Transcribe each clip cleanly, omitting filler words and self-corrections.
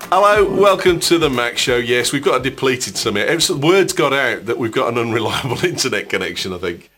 Hello, welcome to the Mac Show. Yes, we've got a depleted summit. Words got out that we've got an unreliable internet connection, I think.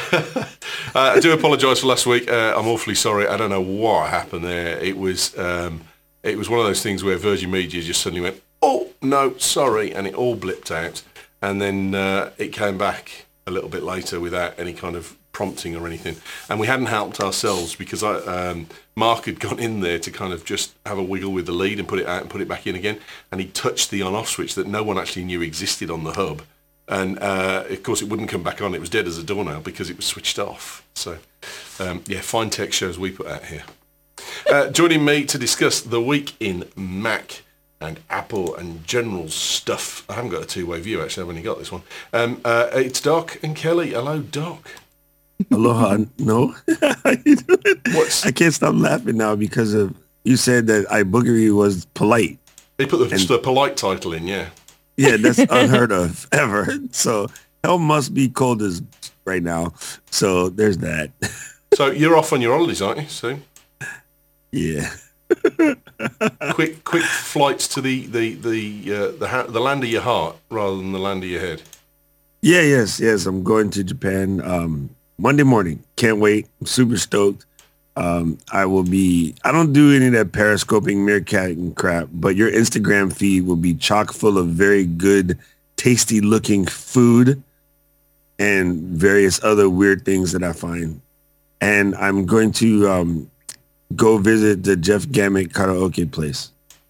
I do apologise for last week. I'm awfully sorry. I don't know what happened there. It was one of those things where Virgin Media just suddenly went, oh, no, sorry, and it all blipped out. And then it came back a little bit later without any kind of prompting or anything. And we hadn't helped ourselves because Mark had gone in there to kind of just have a wiggle with the lead and put it out and put it back in again. And he touched the on-off switch that no one actually knew existed on the hub. And, of course, it wouldn't come back on. It was dead as a doornail because it was switched off. So, fine tech shows we put out here. Joining me to discuss the week in Mac and Apple and general stuff. I haven't got a two-way view, actually. I've only got this one. It's Doc and Kelly. Hello, Doc. Aloha. No. How you doing? I can't stop laughing now because of you said that iBoogery was polite. They put the polite title in, yeah. Yeah, that's unheard of ever. So hell must be cold as right now. So there's that. So you're off on your holidays, aren't you, soon? Yeah. quick flights to the land of your heart rather than the land of your head. Yeah, yes. I'm going to Japan Monday morning. Can't wait. I'm super stoked. I don't do any of that periscoping, meerkatting crap, but your Instagram feed will be chock full of very good, tasty looking food and various other weird things that I find. And I'm going to go visit the Jeff Gamet karaoke place.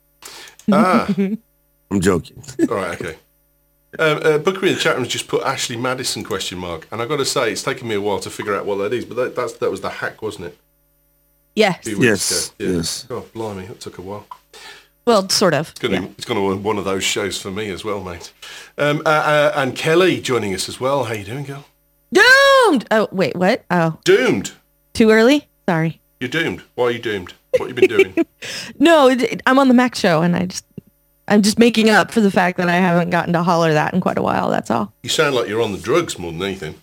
I'm joking. All right, okay. Bookery in the chat room has just put Ashley Madison ? And I've got to say, it's taken me a while to figure out what that is, but that was the hack, wasn't it? Yes. Yes. Oh, blimey, that took a while. Well, sort of. It's going to be one of those shows for me as well, mate. And Kelly joining us as well. How you doing, girl? Doomed! Oh, wait, what? Oh. Doomed? Too early? Sorry. You're doomed. Why are you doomed? What have you been doing? No, I'm on the Mac Show, and I'm just making up for the fact that I haven't gotten to holler that in quite a while, that's all. You sound like you're on the drugs more than anything.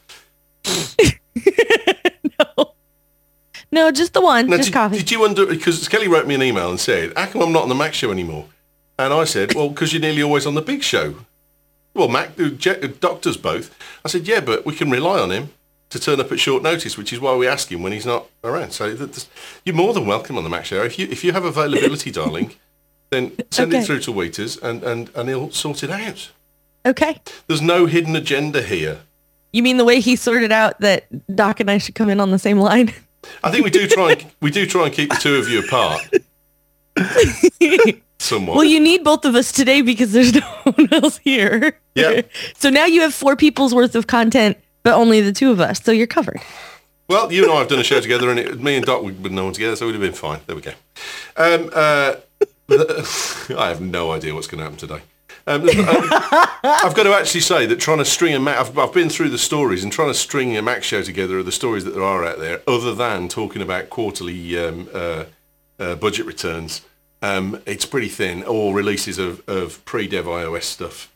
No, just the one. Now, just coffee. Did you wonder, because Kelly wrote me an email and said, how come I'm not on the Mac Show anymore? And I said, well, because you're nearly always on the big show. Well, doctors both. I said, yeah, but we can rely on him to turn up at short notice, which is why we ask him when he's not around. So you're more than welcome on the Mac Show. If you have availability, darling, then send it through to Waiters and he'll sort it out. Okay. There's no hidden agenda here. You mean the way he sorted out that Doc and I should come in on the same line? I think we do try and keep the two of you apart. Somewhat. Well, you need both of us today because there's no one else here. Yeah. So now you have 4 people's worth of content, but only the 2 of us. So you're covered. Well, you and I have done a show together, and me and Doc would know one together, so we'd have been fine. There we go. I have no idea what's going to happen today. I've got to actually say that trying to string a Mac, I've been through the stories, and trying to string a Mac show together are the stories that there are out there, other than talking about quarterly budget returns. It's pretty thin, or releases of pre-dev iOS stuff.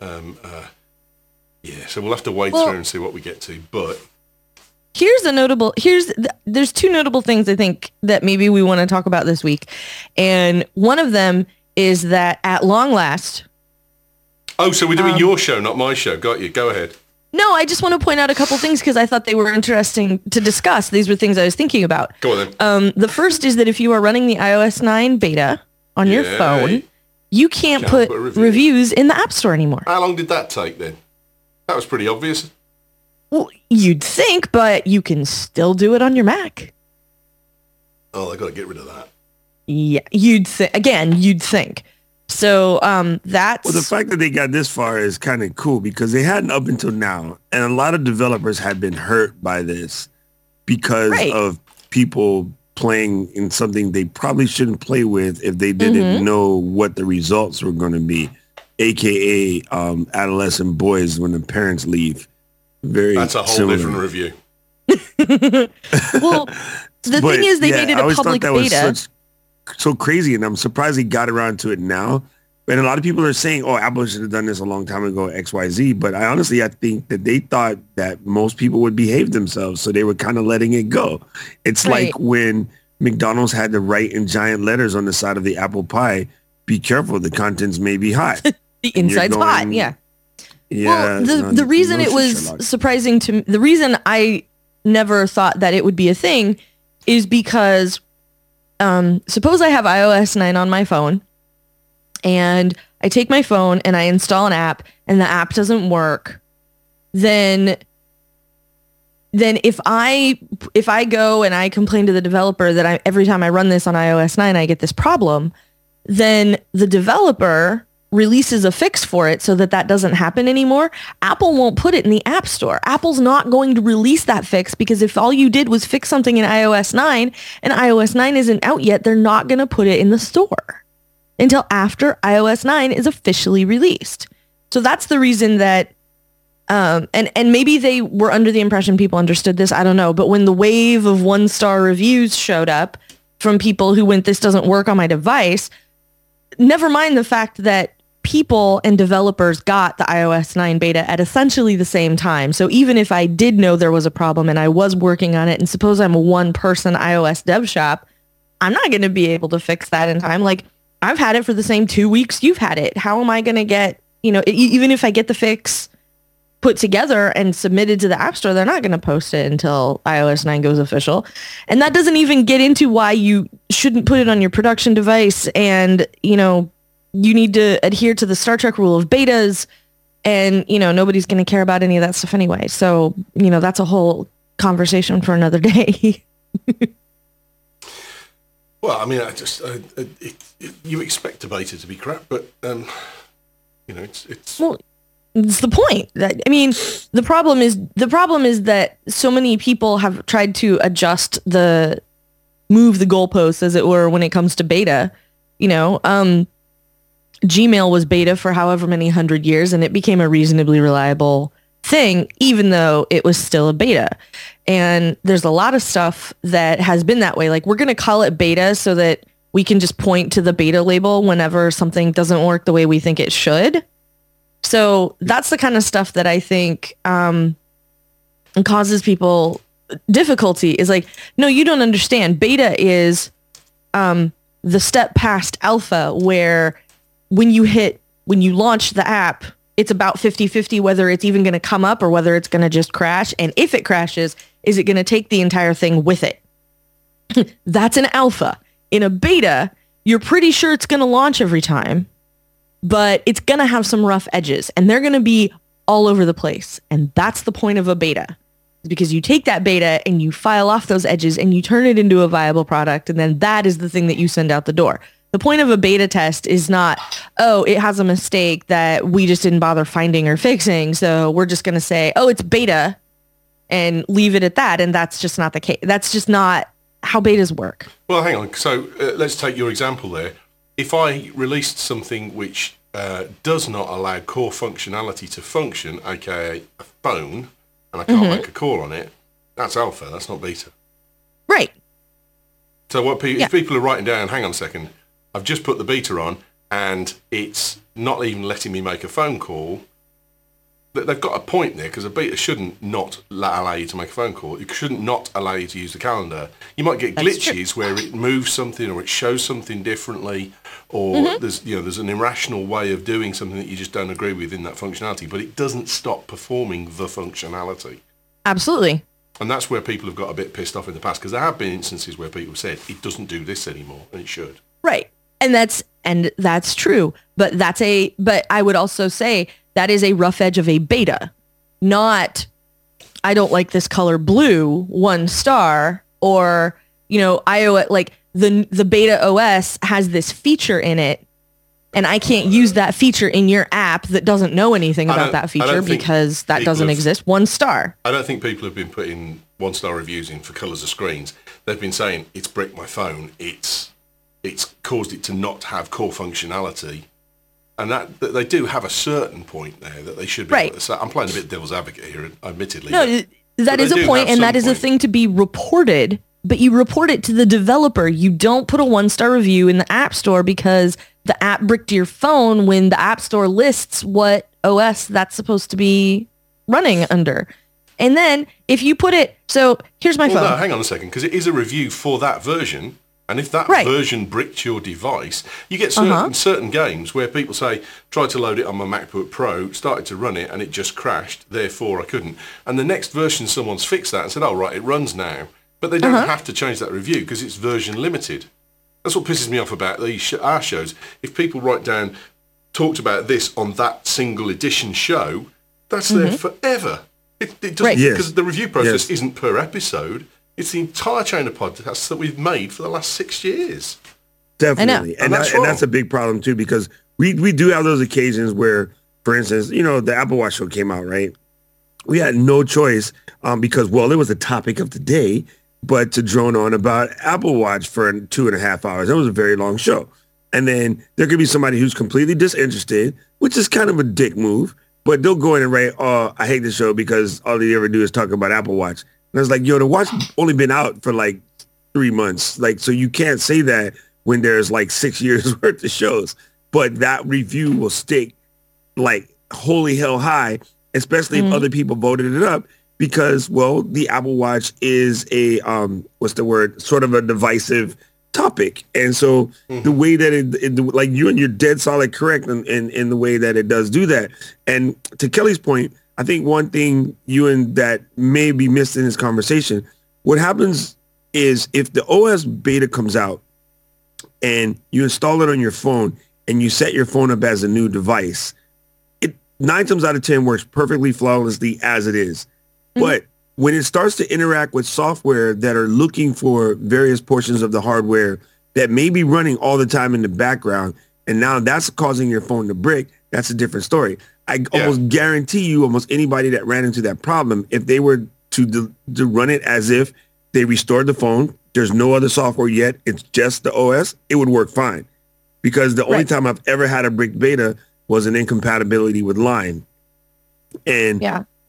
So we'll have to wade through and see what we get to. But there's 2 notable things I think that maybe we want to talk about this week, and one of them is that at long last. Oh, so we're doing your show, not my show. Got you. Go ahead. No, I just want to point out a couple things because I thought they were interesting to discuss. These were things I was thinking about. Go on then. The first is that if you are running the iOS 9 beta on your phone, you can't put reviews in the App Store anymore. How long did that take then? That was pretty obvious. Well, you'd think, but you can still do it on your Mac. Oh, they got to get rid of that. Yeah, you'd think. So that's... Well, the fact that they got this far is kind of cool because they hadn't up until now. And a lot of developers have been hurt by this because of people playing in something they probably shouldn't play with if they didn't know what the results were going to be, a.k.a. Adolescent boys when the parents leave. That's a whole different review. Well, the thing is they made it a public beta. So crazy, and I'm surprised he got around to it now. And a lot of people are saying, oh, Apple should have done this a long time ago, XYZ. But I think that they thought that most people would behave themselves, so they were kind of letting it go. It's like when McDonald's had to write in giant letters on the side of the apple pie, be careful. The contents may be hot. The inside's hot. Yeah. Yeah. Well, the reason it was surprising to me, the reason I never thought that it would be a thing is because suppose I have iOS 9 on my phone and I take my phone and I install an app and the app doesn't work, then if I go and I complain to the developer that every time I run this on iOS 9 I get this problem, then the developer releases a fix for it so that doesn't happen anymore. Apple won't put it in the App Store. Apple's not going to release that fix because if all you did was fix something in iOS 9 and iOS 9 isn't out yet, they're not going to put it in the store until after iOS 9 is officially released. So that's the reason that and maybe they were under the impression people understood this, I don't know, but when the wave of 1-star reviews showed up from people who went, this doesn't work on my device, never mind the fact that people and developers got the iOS 9 beta at essentially the same time. So even if I did know there was a problem and I was working on it, and suppose I'm a one-person iOS dev shop, I'm not going to be able to fix that in time. Like, I've had it for the same 2 weeks you've had it. How am I going to get, even if I get the fix put together and submitted to the App Store, they're not going to post it until iOS 9 goes official. And that doesn't even get into why you shouldn't put it on your production device. And, you need to adhere to the Star Trek rule of betas. And, nobody's going to care about any of that stuff anyway. So, that's a whole conversation for another day. Well, I mean, you expect a beta to be crap, but, it's... Well, it's the point. The problem is that so many people have tried to move the goalposts, as it were, when it comes to beta. Gmail was beta for however many 100 years, and it became a reasonably reliable thing, even though it was still a beta. And there's a lot of stuff that has been that way. Like, we're going to call it beta so that we can just point to the beta label whenever something doesn't work the way we think it should. So that's the kind of stuff that I think causes people difficulty, is like, no, you don't understand. Beta is the step past alpha, where when you launch the app, it's about 50-50 whether it's even going to come up or whether it's going to just crash. And if it crashes, is it going to take the entire thing with it? That's an alpha. In a beta, you're pretty sure it's going to launch every time, but it's going to have some rough edges and they're going to be all over the place. And that's the point of a beta, because you take that beta and you file off those edges and you turn it into a viable product. And then that is the thing that you send out the door. The point of a beta test is not, oh, it has a mistake that we just didn't bother finding or fixing, so we're just going to say, oh, it's beta, and leave it at that. And that's just not the case. That's just not how betas work. Well, hang on. So let's take your example there. If I released something which does not allow core functionality to function, aka a phone, and I can't make a call on it, that's alpha. That's not beta. Right. So if people are writing down, hang on a second, I've just put the beta on and it's not even letting me make a phone call, they've got a point there, because a beta shouldn't not allow you to make a phone call. It shouldn't not allow you to use the calendar. You might get glitches where it moves something or it shows something differently, or there's an irrational way of doing something that you just don't agree with in that functionality, but it doesn't stop performing the functionality. Absolutely. And that's where people have got a bit pissed off in the past, because there have been instances where people said it doesn't do this anymore, and it should. Right. And that's true. But I would also say that is a rough edge of a beta, not, I don't like this color blue, 1 star, or, iOS, like the beta OS has this feature in it, and I can't use that feature in your app that doesn't know anything about that feature because that doesn't exist. 1 star. I don't think people have been putting 1-star reviews in for colours of screens. They've been saying, it's bricked my phone, it's caused it to not have core functionality. And that they do have a certain point there that they should be able to say. I'm playing a bit devil's advocate here, admittedly. No, that is a point, and that is a thing to be reported, but you report it to the developer. You don't put a 1-star review in the App Store because the app bricked your phone when the App Store lists what OS that's supposed to be running under. And then if you put it, so here's my phone. No, hang on a second, because it is a review for that version. And if that Right. version bricked your device, you get certain games where people say, tried to load it on my MacBook Pro, started to run it, and it just crashed, therefore I couldn't. And the next version, someone's fixed that and said, oh, right, it runs now. But they don't have to change that review because it's version limited. That's what pisses me off about our shows. If people write down, talked about this on that single edition show, that's there forever. It doesn't, because the review process isn't per episode. It's the entire chain of podcasts that we've made for the last 6 years. Definitely. And that's a big problem too, because we do have those occasions where, for instance, the Apple Watch show came out, right? We had no choice because, well, it was the topic of the day, but to drone on about Apple Watch for 2.5 hours. It was a very long show. And then there could be somebody who's completely disinterested, which is kind of a dick move, but they'll go in and write, oh, I hate the show because all they ever do is talk about Apple Watch. And I was like, the watch only been out for like 3 months. Like, so you can't say that when there's like 6 years worth of shows. But that review will stick like holy hell high, especially if other people voted it up because, well, the Apple Watch is a, sort of a divisive topic. And so the way that it like you're dead solid correct in the way that it does do that. And to Kelly's point, I think one thing that may be missed in this conversation, what happens is if the OS beta comes out and you install it on your phone and you set your phone up as a new device, it 9 times out of 10 works perfectly flawlessly as it is. But when it starts to interact with software that are looking for various portions of the hardware that may be running all the time in the background, and now that's causing your phone to brick, that's a different story. I almost guarantee you almost anybody that ran into that problem, if they were to run it as if they restored the phone, there's no other software yet, it's just the OS, it would work fine. Because the only time I've ever had a brick beta was an incompatibility with Line. And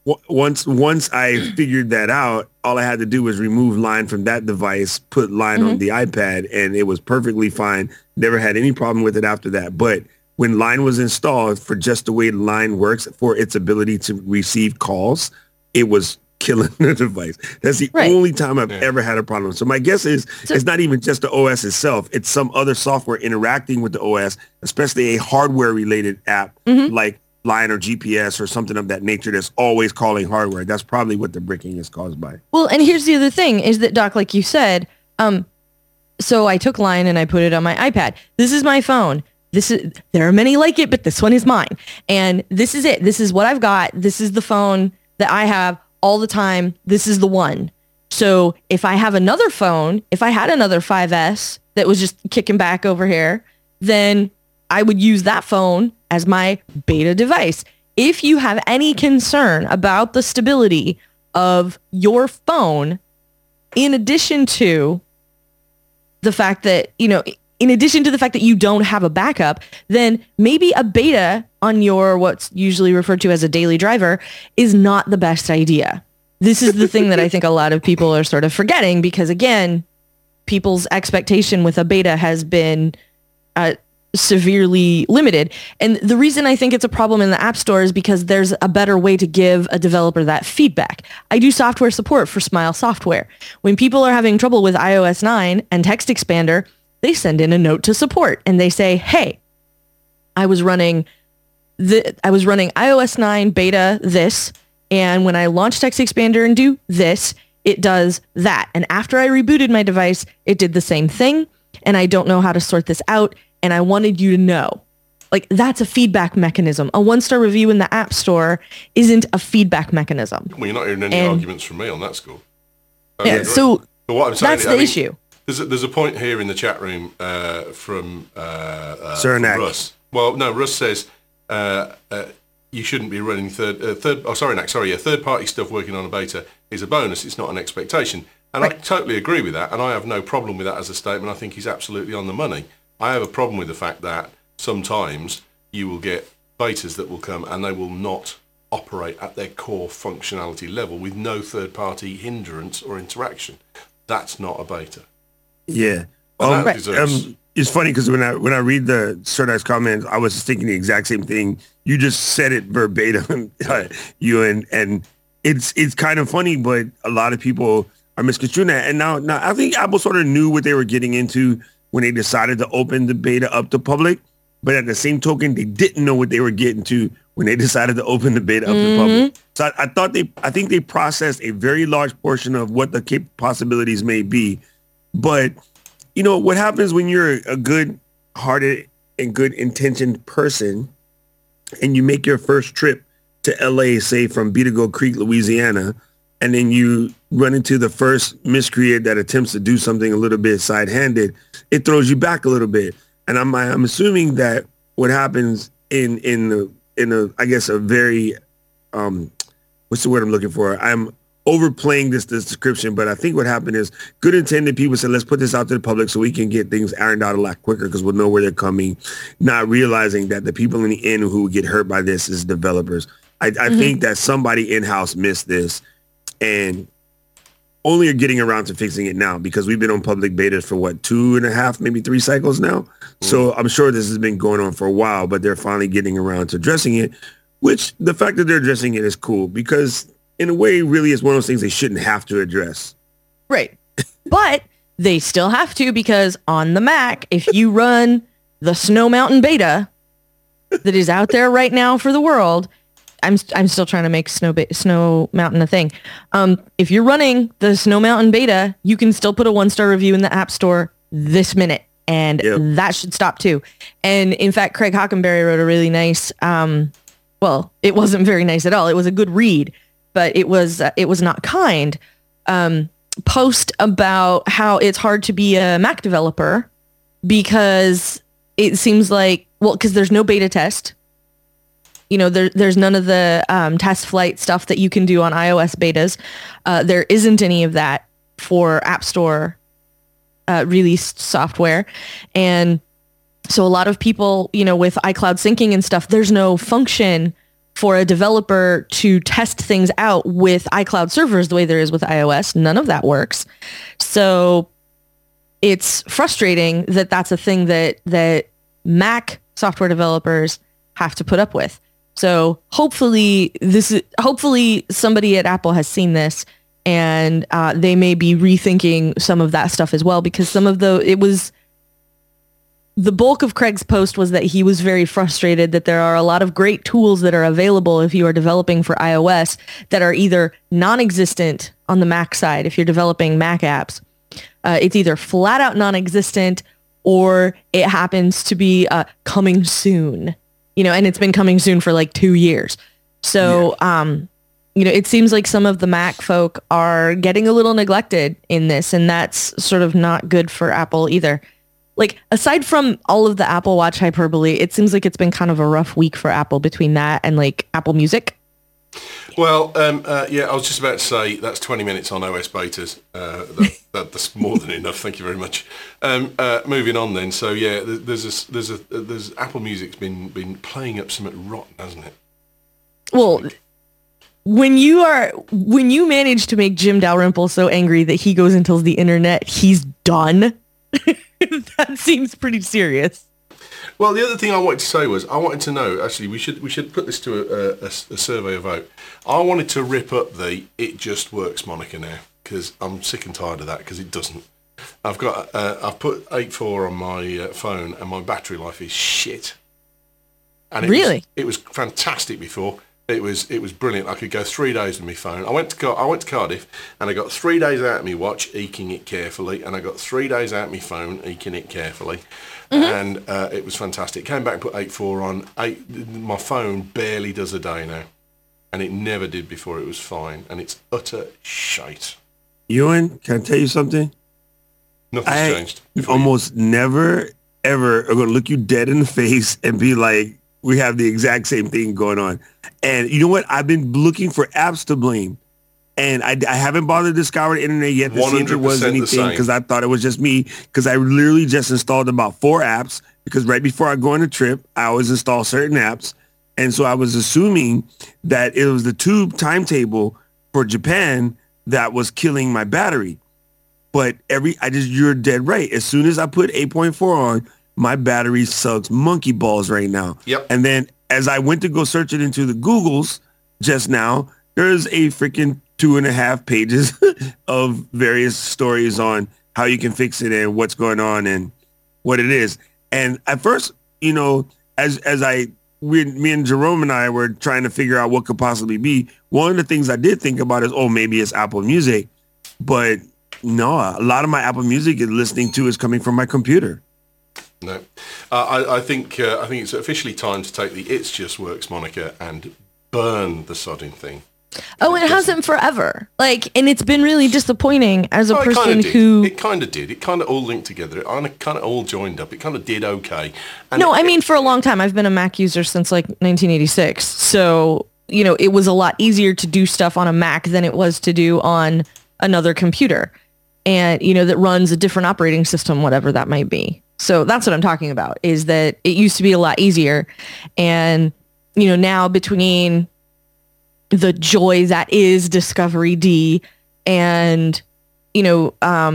once I figured that out, all I had to do was remove Line from that device, put Line on the iPad, and it was perfectly fine. Never had any problem with it after that. But when Line was installed, for just the way Line works, for its ability to receive calls, it was killing the device. That's the only time I've ever had a problem. So my guess is it's not even just the OS itself. It's some other software interacting with the OS, especially a hardware-related app like Line or GPS or something of that nature that's always calling hardware. That's probably what the bricking is caused by. Well, and here's the other thing is that, Doc, like you said, so I took Line and I put it on my iPad. This is my phone. There are many like it, but this one is mine. And this is it. This is what I've got. This is the phone that I have all the time. This is the one. So if I have another phone, if I had another 5S that was just kicking back over here, then I would use that phone as my beta device. If you have any concern about the stability of your phone, in addition to the fact that, you don't have a backup, then maybe a beta on your what's usually referred to as a daily driver is not the best idea. This is the thing that I think a lot of people are sort of forgetting because, again, people's expectation with a beta has been severely limited. And the reason I think it's a problem in the App Store is because there's a better way to give a developer that feedback. I do software support for Smile Software. When people are having trouble with iOS 9 and Text Expander, they send in a note to support and they say, hey, I was running iOS 9 beta this, and when I launch Text Expander and do this, it does that. And after I rebooted my device, it did the same thing, and I don't know how to sort this out, and I wanted you to know. Like, that's a feedback mechanism. A 1-star review in the App Store isn't a feedback mechanism. Well, you're not hearing any arguments from me on that score. So what I'm saying that's the issue. There's a point here in the chat room from Russ. Well, no, Russ says you shouldn't be running third-party stuff working on a beta is a bonus. It's not an expectation. And I totally agree with that, and I have no problem with that as a statement. I think he's absolutely on the money. I have a problem with the fact that sometimes you will get betas that will come and they will not operate at their core functionality level with no third-party hindrance or interaction. That's not a beta. Yeah. It's funny because when I read the Serdak's comments, I was just thinking the exact same thing. You just said it verbatim, and it's kind of funny, but a lot of people are misconstruing that. And now I think Apple sort of knew what they were getting into when they decided to open the beta up to public. But at the same token, they didn't know what they were getting to when they decided to open the beta up to public. So I think they processed a very large portion of what the possibilities may be. But, you know, what happens when you're a good-hearted and good-intentioned person and you make your first trip to LA, say from Beagle Creek, Louisiana, and then you run into the first miscreant that attempts to do something a little bit side-handed, it throws you back a little bit. And I'm assuming that what happens in a I guess a very what's the word I'm looking for? I'm overplaying this description, but I think what happened is good intended people said, let's put this out to the public so we can get things ironed out a lot quicker because we'll know where they're coming, not realizing that the people in the end who would get hurt by this is developers. I think that somebody in-house missed this and only are getting around to fixing it now because we've been on public betas for 2.5, maybe 3 cycles now. So I'm sure this has been going on for a while, but they're finally getting around to addressing it, which the fact that they're addressing it is cool because in a way, really is one of those things they shouldn't have to address. Right. But they still have to because on the Mac, if you run the Snow Mountain beta that is out there right now for the world, I'm still trying to make Snow Mountain a thing. If you're running the Snow Mountain beta, you can still put a 1-star review in the App Store this minute. And that should stop too. And in fact, Craig Hockenberry wrote a really nice, well, it wasn't very nice at all. It was a good read, but it was not kind, post about how it's hard to be a Mac developer because it seems like, well, because there's no beta test. You know, there's none of the test flight stuff that you can do on iOS betas. There isn't any of that for App Store released software. And so a lot of people, you know, with iCloud syncing and stuff, there's no function for a developer to test things out with iCloud servers the way there is with iOS. None of that works. So it's frustrating that that's a thing that Mac software developers have to put up with. So hopefully somebody at Apple has seen this and they may be rethinking some of that stuff as well, because the bulk of Craig's post was that he was very frustrated that there are a lot of great tools that are available if you are developing for iOS that are either non-existent on the Mac side. If you're developing Mac apps, it's either flat out non-existent or it happens to be coming soon, you know, and it's been coming soon for like 2 years. So, you know, it seems like some of the Mac folk are getting a little neglected in this, and that's sort of not good for Apple either. Like, aside from all of the Apple Watch hyperbole, it seems like it's been kind of a rough week for Apple between that and, like, Apple Music. Well, yeah, I was just about to say that's 20 minutes on OS betas. That's more than enough. Thank you very much. Moving on then. So, yeah, there's Apple Music's been playing up something rotten, hasn't it? Well, when you manage to make Jim Dalrymple so angry that he goes and tells the internet he's done, that seems pretty serious. Well, the other thing I wanted to say was I wanted to know, actually, we should put this to a survey of vote. I wanted to rip up the "it just works" moniker now, because I'm sick and tired of that, because it doesn't. I've put 8.4 on my phone, and my battery life is shit. And it was fantastic before. It was brilliant. I could go 3 days with my phone. I went to Cardiff, and I got 3 days out of my watch, eking it carefully, and I got 3 days out of my phone, eking it carefully, and it was fantastic. Came back and put 8.4 on. My phone barely does a day now, and it never did before. It was fine, and it's utter shite. Ewan, can I tell you something? Nothing's changed. Almost never, ever are going to look you dead in the face and be like, we have the exact same thing going on. And you know what? I've been looking for apps to blame. And I haven't bothered to scour the internet yet to see if there was anything, because I thought it was just me, because I literally just installed about 4 apps, because right before I go on a trip, I always install certain apps. And so I was assuming that it was the tube timetable for Japan that was killing my battery. But you're dead right. As soon as I put 8.4 on, my battery sucks monkey balls right now. Yep. And then as I went to go search it into the Googles just now, there's a freaking 2.5 pages of various stories on how you can fix it and what's going on and what it is. And at first, you know, me and Jerome and I were trying to figure out what could possibly be. One of the things I did think about is, maybe it's Apple Music, but no, a lot of my Apple Music is coming from my computer. No, I think it's officially time to take the "It's Just Works" moniker and burn the sodding thing. Oh, it hasn't forever. And it's been really disappointing as a person who... It kind of did. It kind of all linked together. It kind of all joined up. It kind of did okay. And no, I mean, for a long time, I've been a Mac user since 1986. So, you know, it was a lot easier to do stuff on a Mac than it was to do on another computer. And, you know, that runs a different operating system, whatever that might be. So that's what I'm talking about, is that it used to be a lot easier. And, you know, now between the joy that is Discovery D and, you know,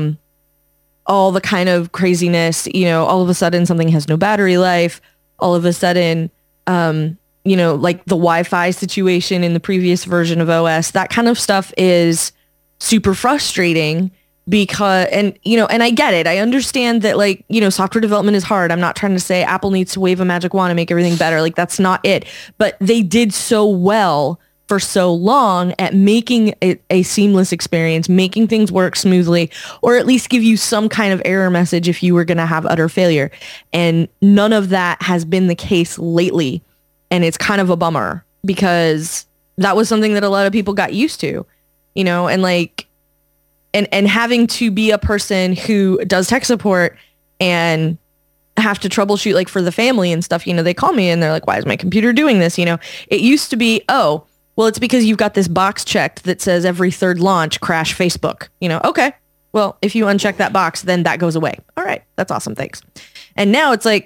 all the kind of craziness, you know, all of a sudden something has no battery life. All of a sudden, you know, like the Wi-Fi situation in the previous version of OS, that kind of stuff is super frustrating because, and, you know, and I get it. I understand that, like, you know, software development is hard. I'm not trying to say Apple needs to wave a magic wand and make everything better. Like, that's not it. But they did so well for so long at making it a seamless experience, making things work smoothly, or at least give you some kind of error message if you were going to have utter failure. And none of that has been the case lately. And it's kind of a bummer because that was something that a lot of people got used to, you know, and like, and having to be a person who does tech support and have to troubleshoot, like, for the family and stuff, you know, they call me and they're like, why is my computer doing this? You know, it used to be, well, it's because you've got this box checked that says every third launch, crash Facebook. You know, okay, well, if you uncheck that box, then that goes away. All right, that's awesome, thanks. And now it's like,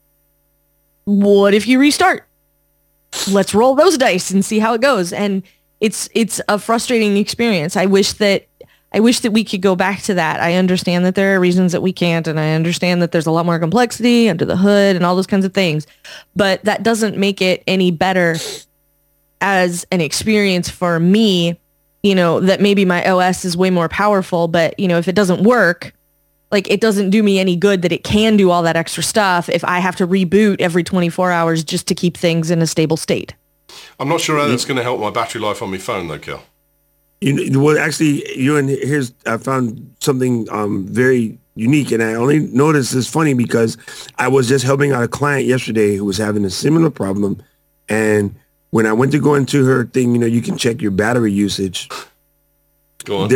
what if you restart? Let's roll those dice and see how it goes. And it's a frustrating experience. I wish that we could go back to that. I understand that there are reasons that we can't, and I understand that there's a lot more complexity under the hood and all those kinds of things. But that doesn't make it any better as an experience for me, you know, that maybe my OS is way more powerful, but, you know, if it doesn't work, like, it doesn't do me any good that it can do all that extra stuff if I have to reboot every 24 hours just to keep things in a stable state. I'm not sure how that's going to help my battery life on my phone, though, Kel. You know, well, actually, I found something very unique, and I only noticed this funny because I was just helping out a client yesterday who was having a similar problem, and when I went to go into her thing, you know, you can check your battery usage. Go on.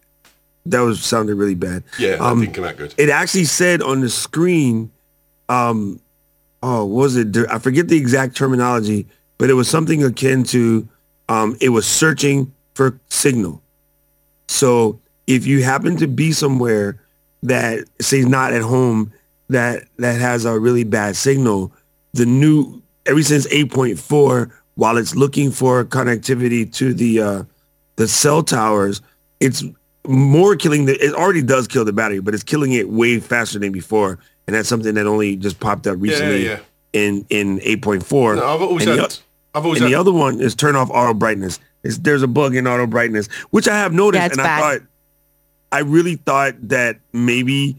That sounded really bad. Yeah, that didn't come out good. It actually said on the screen, what was it? I forget the exact terminology, but it was something akin to, it was searching for signal. So if you happen to be somewhere that, say, not at home, that has a really bad signal, ever since 8.4, while it's looking for connectivity to the cell towers, it's more killing it already does kill the battery, but it's killing it way faster than before. And that's something that only just popped up recently in 8.4. No, The other one is turn off auto brightness. There's a bug in auto brightness, which I have noticed, and I really thought that maybe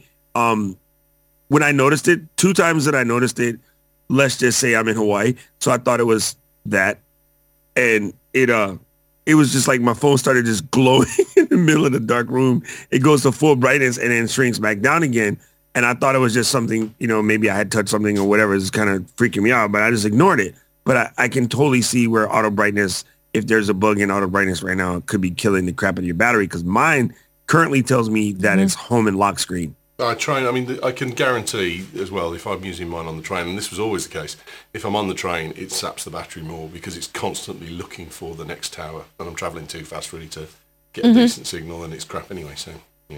when I noticed it, 2 times that I noticed it, let's just say I'm in Hawaii, so I thought it was that, and it was just like my phone started just glowing in the middle of the dark room. It goes to full brightness and then shrinks back down again. And I thought it was just something, you know, maybe I had touched something or whatever. It's kind of freaking me out, but I just ignored it. But I can totally see where auto brightness, if there's a bug in auto brightness right now, it could be killing the crap out of your battery, because mine currently tells me that it's home and lock screen. I can guarantee as well, if I'm using mine on the train, and this was always the case, if I'm on the train, it saps the battery more because it's constantly looking for the next tower, and I'm travelling too fast really to get a decent signal, and it's crap anyway, so,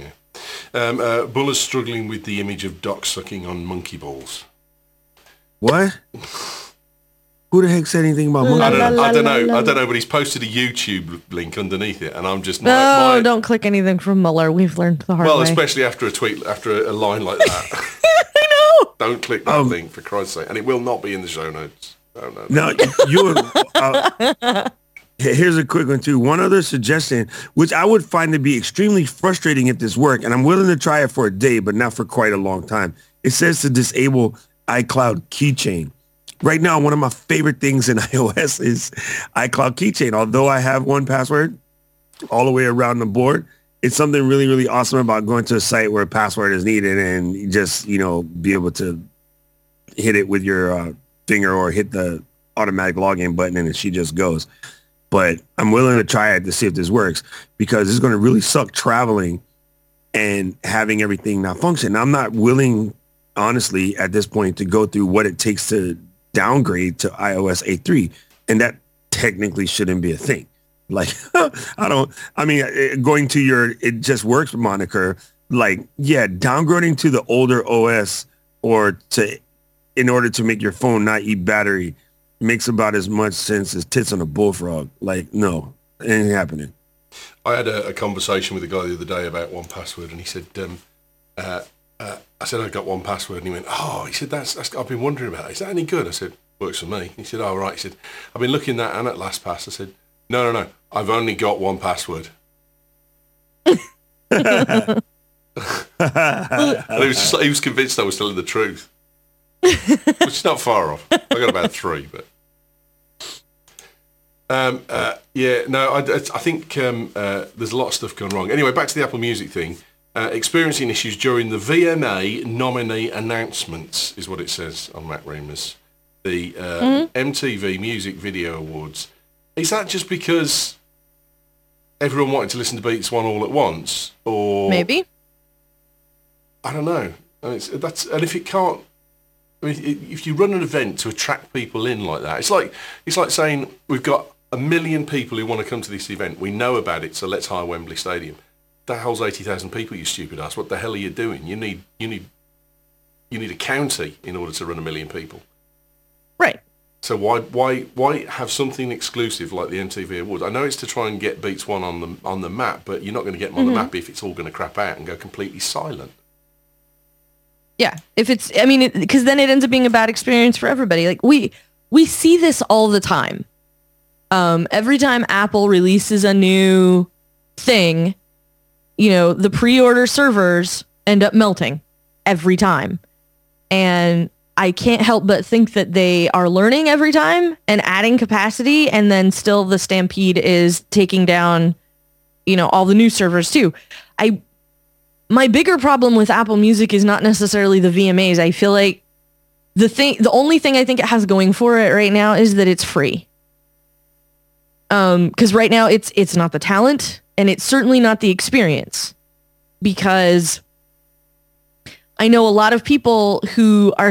yeah. Buller's struggling with the image of Doc sucking on monkey balls. What? Who the heck said anything about monkey balls? I don't know, but he's posted a YouTube link underneath it, and I'm just... don't click anything from Mueller. We've learned the hard way. Well, especially after a line like that. I know! Don't click that link, for Christ's sake. And it will not be in the show notes. No. No, Here's a quick one too. One other suggestion, which I would find to be extremely frustrating if this worked, and I'm willing to try it for a day, but not for quite a long time. It says to disable iCloud keychain. Right now, one of my favorite things in iOS is iCloud keychain. Although I have 1Password all the way around the board, it's something really, really awesome about going to a site where a password is needed and you just, be able to hit it with your finger or hit the automatic login button and she just goes. But I'm willing to try it to see if this works because it's going to really suck traveling and having everything not function. I'm not willing, honestly, at this point to go through what it takes to downgrade to iOS 8.3. And that technically shouldn't be a thing. Like, going to your it just works moniker, downgrading to the older OS in order to make your phone not eat battery makes about as much sense as tits on a bullfrog. Like, no, it ain't happening. I had a conversation with a guy the other day about 1Password, and he said, I said, I got 1Password, and he went, he said, that's I've been wondering about it. Is that any good? I said, works for me. He said, oh, right. He said, I've been looking at that and at LastPass. I said, no, I've only got 1Password. And he was convinced I was telling the truth. Which is not far off. I got about 3, but I think there's a lot of stuff going wrong. Anyway, back to the Apple Music thing. Experiencing issues during the VMA nominee announcements is what it says on Mac Rumors. The MTV Music Video Awards. Is that just because everyone wanted to listen to Beats One all at once, or maybe? I don't know. And if it can't. If you run an event to attract people in like that, it's like saying we've got 1 million people who want to come to this event. We know about it, so let's hire Wembley Stadium. That holds 80,000 people. You stupid ass! What the hell are you doing? You need a county in order to run 1 million people. Right. So why have something exclusive like the MTV Awards? I know it's to try and get Beats One on the map, but you're not going to get them on the map if it's all going to crap out and go completely silent. Yeah, because then it ends up being a bad experience for everybody. Like we see this all the time. Every time Apple releases a new thing, the pre-order servers end up melting every time. And I can't help but think that they are learning every time and adding capacity, and then still the stampede is taking down, all the new servers too. My bigger problem with Apple Music is not necessarily the VMAs. I feel like the only thing I think it has going for it right now is that it's free. Because right now it's not the talent, and it's certainly not the experience. Because I know a lot of people who are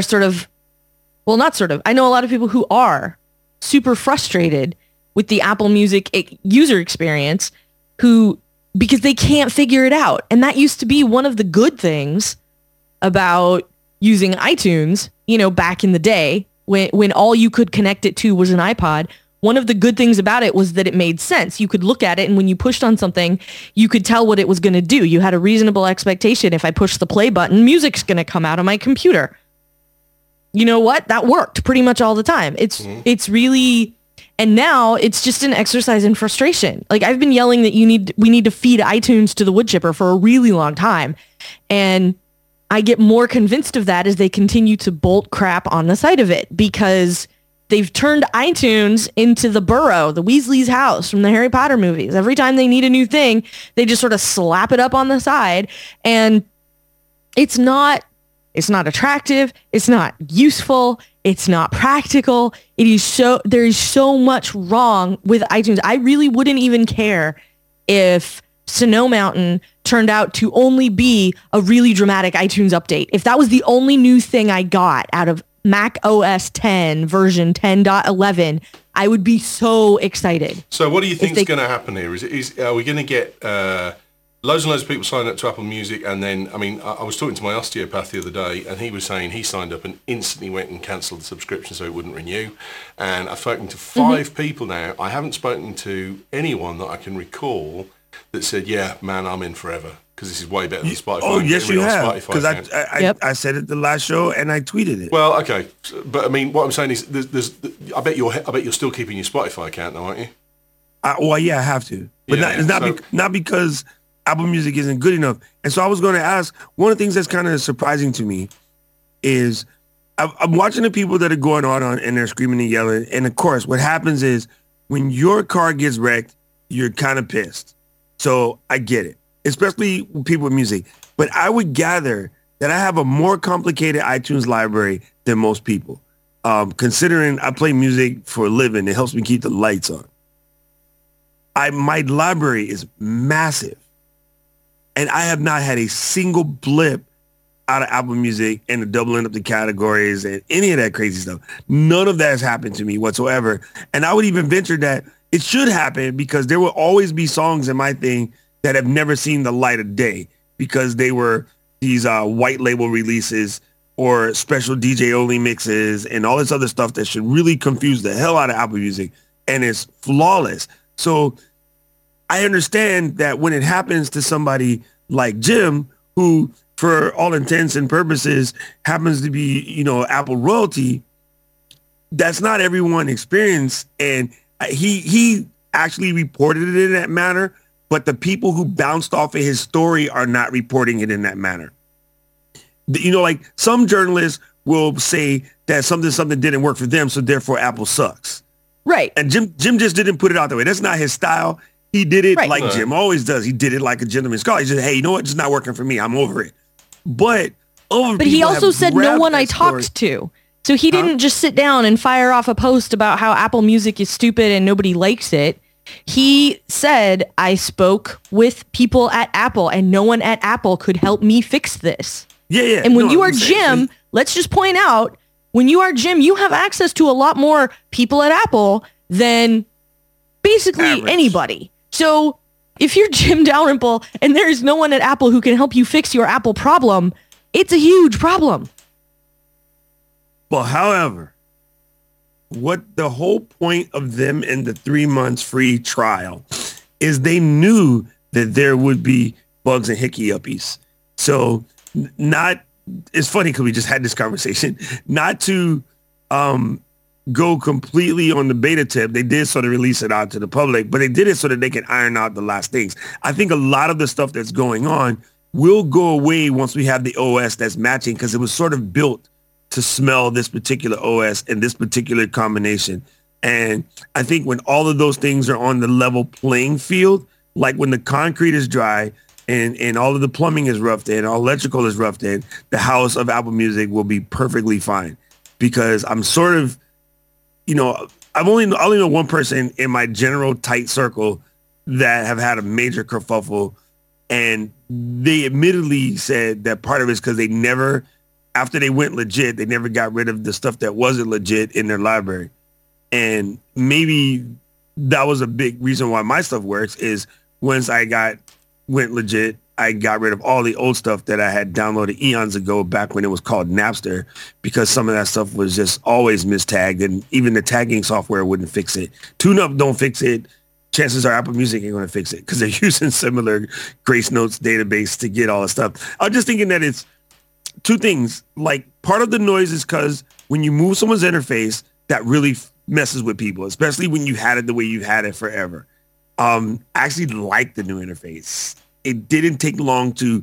I know a lot of people who are super frustrated with the Apple Music user experience because they can't figure it out. And that used to be one of the good things about using iTunes, back in the day when all you could connect it to was an iPod. One of the good things about it was that it made sense. You could look at it, and when you pushed on something, you could tell what it was going to do. You had a reasonable expectation. If I push the play button, music's going to come out of my computer. You know what? That worked pretty much all the time. It's really... And now it's just an exercise in frustration. Like, I've been yelling that we need to feed iTunes to the wood chipper for a really long time. And I get more convinced of that as they continue to bolt crap on the side of it, because they've turned iTunes into the Burrow, the Weasley's house from the Harry Potter movies. Every time they need a new thing, they just sort of slap it up on the side. And it's not attractive. It's not useful. It's not practical. There is so much wrong with iTunes. I really wouldn't even care if Snow Mountain turned out to only be a really dramatic iTunes update. If that was the only new thing I got out of Mac OS 10 version 10.11, I would be so excited. So what do you think is going to happen here? Are we going to get loads and loads of people signing up to Apple Music, and then, I was talking to my osteopath the other day, and he was saying he signed up and instantly went and cancelled the subscription so it wouldn't renew. And I've spoken to 5 people now. I haven't spoken to anyone that I can recall that said, yeah, man, I'm in forever, because this is way better than Spotify. Oh, yes, you have. Because I said it the last show, and I tweeted it. Well, okay. But, what I'm saying is, I bet you're still keeping your Spotify account, though, aren't you? Well, yeah, I have to, but not because Apple Music isn't good enough. And so I was going to ask, one of the things that's kind of surprising to me is I'm watching the people that are going on and they're screaming and yelling. And of course, what happens is when your car gets wrecked, you're kind of pissed. So I get it, especially people with music. But I would gather that I have a more complicated iTunes library than most people. Considering I play music for a living, it helps me keep the lights on. My library is massive. And I have not had a single blip out of Apple Music and the doubling up the categories and any of that crazy stuff. None of that has happened to me whatsoever. And I would even venture that it should happen because there will always be songs in my thing that have never seen the light of day because they were these white label releases or special DJ only mixes and all this other stuff that should really confuse the hell out of Apple Music. And it's flawless. So I understand that when it happens to somebody like Jim, who for all intents and purposes happens to be, Apple royalty, that's not everyone's experience. And he actually reported it in that manner, but the people who bounced off of his story are not reporting it in that manner. Like some journalists will say that something didn't work for them, so therefore Apple sucks. Right. And Jim just didn't put it out that way. That's not his style. He did it like Jim always does. He did it like a gentleman's call. He said, hey, you know what? It's not working for me. I'm over it. But he also said no one I talked to. So he didn't just sit down and fire off a post about how Apple Music is stupid and nobody likes it. He said, I spoke with people at Apple and no one at Apple could help me fix this. Yeah. And when you are Jim, let's just point out, when you are Jim, you have access to a lot more people at Apple than basically anybody. So if you're Jim Dalrymple and there is no one at Apple who can help you fix your Apple problem, it's a huge problem. Well, however, what the whole point of them in the 3 months free trial is they knew that there would be bugs and hickey-uppies. So it's funny because we just had this conversation, not to go completely on the beta tip. They did sort of release it out to the public, but they did it so that they can iron out the last things. I think a lot of the stuff that's going on will go away once we have the OS that's matching because it was sort of built to smell this particular OS and this particular combination. And I think when all of those things are on the level playing field, like when the concrete is dry and all of the plumbing is roughed in, all electrical is roughed in, the house of Apple Music will be perfectly fine. Because I'm sort of, I only know one person in my general tight circle that have had a major kerfuffle, and they admittedly said that part of it is because they never, after they went legit, they never got rid of the stuff that wasn't legit in their library. And maybe that was a big reason why my stuff works is once I went legit, I got rid of all the old stuff that I had downloaded eons ago back when it was called Napster, because some of that stuff was just always mistagged and even the tagging software wouldn't fix it. TuneUp don't fix it. Chances are Apple Music ain't going to fix it because they're using similar Grace Notes database to get all the stuff. I'm just thinking that it's two things. Like part of the noise is because when you move someone's interface, that really messes with people, especially when you had it the way you had it forever. I actually like the new interface. It didn't take long to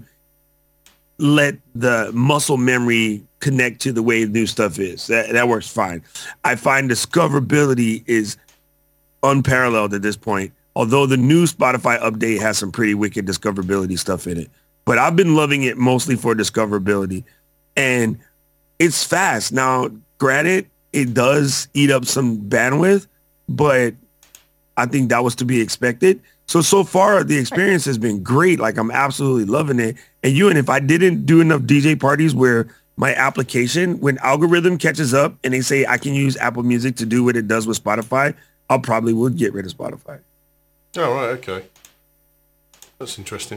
let the muscle memory connect to the way new stuff is. That works fine. I find discoverability is unparalleled at this point, although the new Spotify update has some pretty wicked discoverability stuff in it. But I've been loving it mostly for discoverability. And it's fast. Now, granted, it does eat up some bandwidth, but I think that was to be expected. So far, the experience has been great. Like, I'm absolutely loving it. And if I didn't do enough DJ parties where my application, when algorithm catches up and they say I can use Apple Music to do what it does with Spotify, I probably would get rid of Spotify. Oh, right. Okay. That's interesting.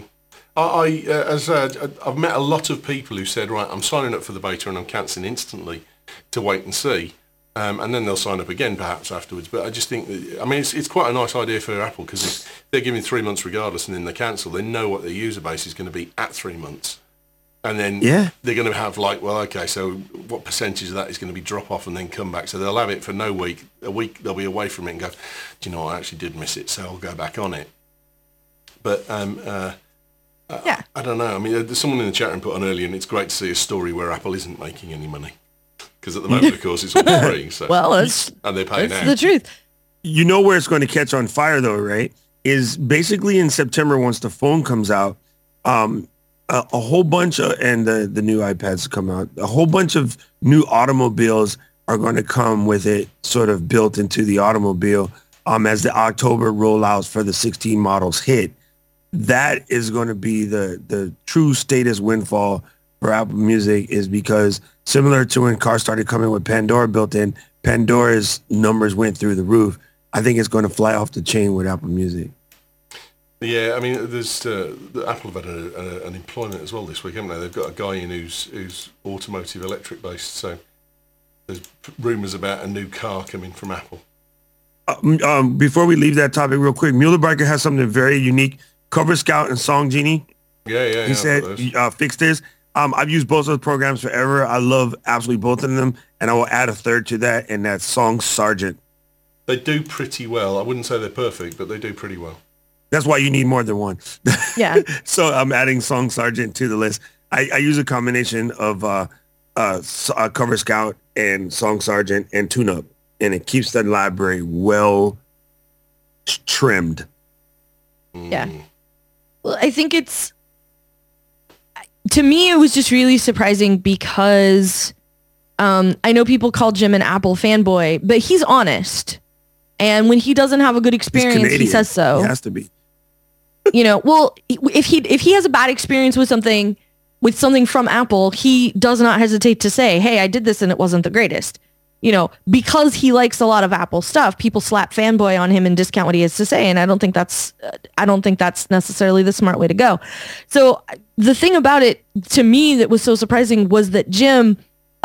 I've met a lot of people who said, right, I'm signing up for the beta and I'm cancelling instantly to wait and see. And then they'll sign up again perhaps afterwards. But I just think that, it's quite a nice idea for Apple because if they're giving 3 months regardless and then they cancel, they know what their user base is going to be at 3 months. And then they're going to have like, well, okay, so what percentage of that is going to be drop off and then come back? So they'll have it for a week they'll be away from it and go, do you know what, I actually did miss it, so I'll go back on it. But I don't know. I mean, there's someone in the chat room put on earlier, and it's great to see a story where Apple isn't making any money. Because at the moment, of course, it's all free. So. Well, and they're paying out. That's the truth. You know where it's going to catch on fire, though, right? Is basically in September, once the phone comes out, a whole bunch of, and the new iPads come out, a whole bunch of new automobiles are going to come with it sort of built into the automobile as the October rollouts for the 16 models hit. That is going to be the true status windfall for Apple Music, is because similar to when cars started coming with Pandora built in, Pandora's numbers went through the roof. I think it's going to fly off the chain with Apple Music. Yeah, I mean, there's Apple have had an employment as well this week, haven't they? They've got a guy in who's automotive electric based, so there's rumours about a new car coming from Apple. Before we leave that topic real quick, Mueller Barker has something very unique. Cover Scout and Song Genie. Yeah. He said fix this. I've used both of those programs forever. I love absolutely both of them, and I will add a third to that, and that's Song Sergeant. They do pretty well. I wouldn't say they're perfect, but they do pretty well. That's why you need more than one. Yeah. So I'm adding Song Sergeant to the list. I use a combination of Cover Scout and Song Sergeant and TuneUp, and it keeps the library well trimmed. Yeah. Well, I think to me, it was just really surprising because I know people call Jim an Apple fanboy, but he's honest. And when he doesn't have a good experience, he says so. He has to be. Well, if he has a bad experience with something from Apple, he does not hesitate to say, hey, I did this and it wasn't the greatest. Because he likes a lot of Apple stuff, people slap fanboy on him and discount what he has to say. And I don't think that's necessarily the smart way to go. So the thing about it to me that was so surprising was that Jim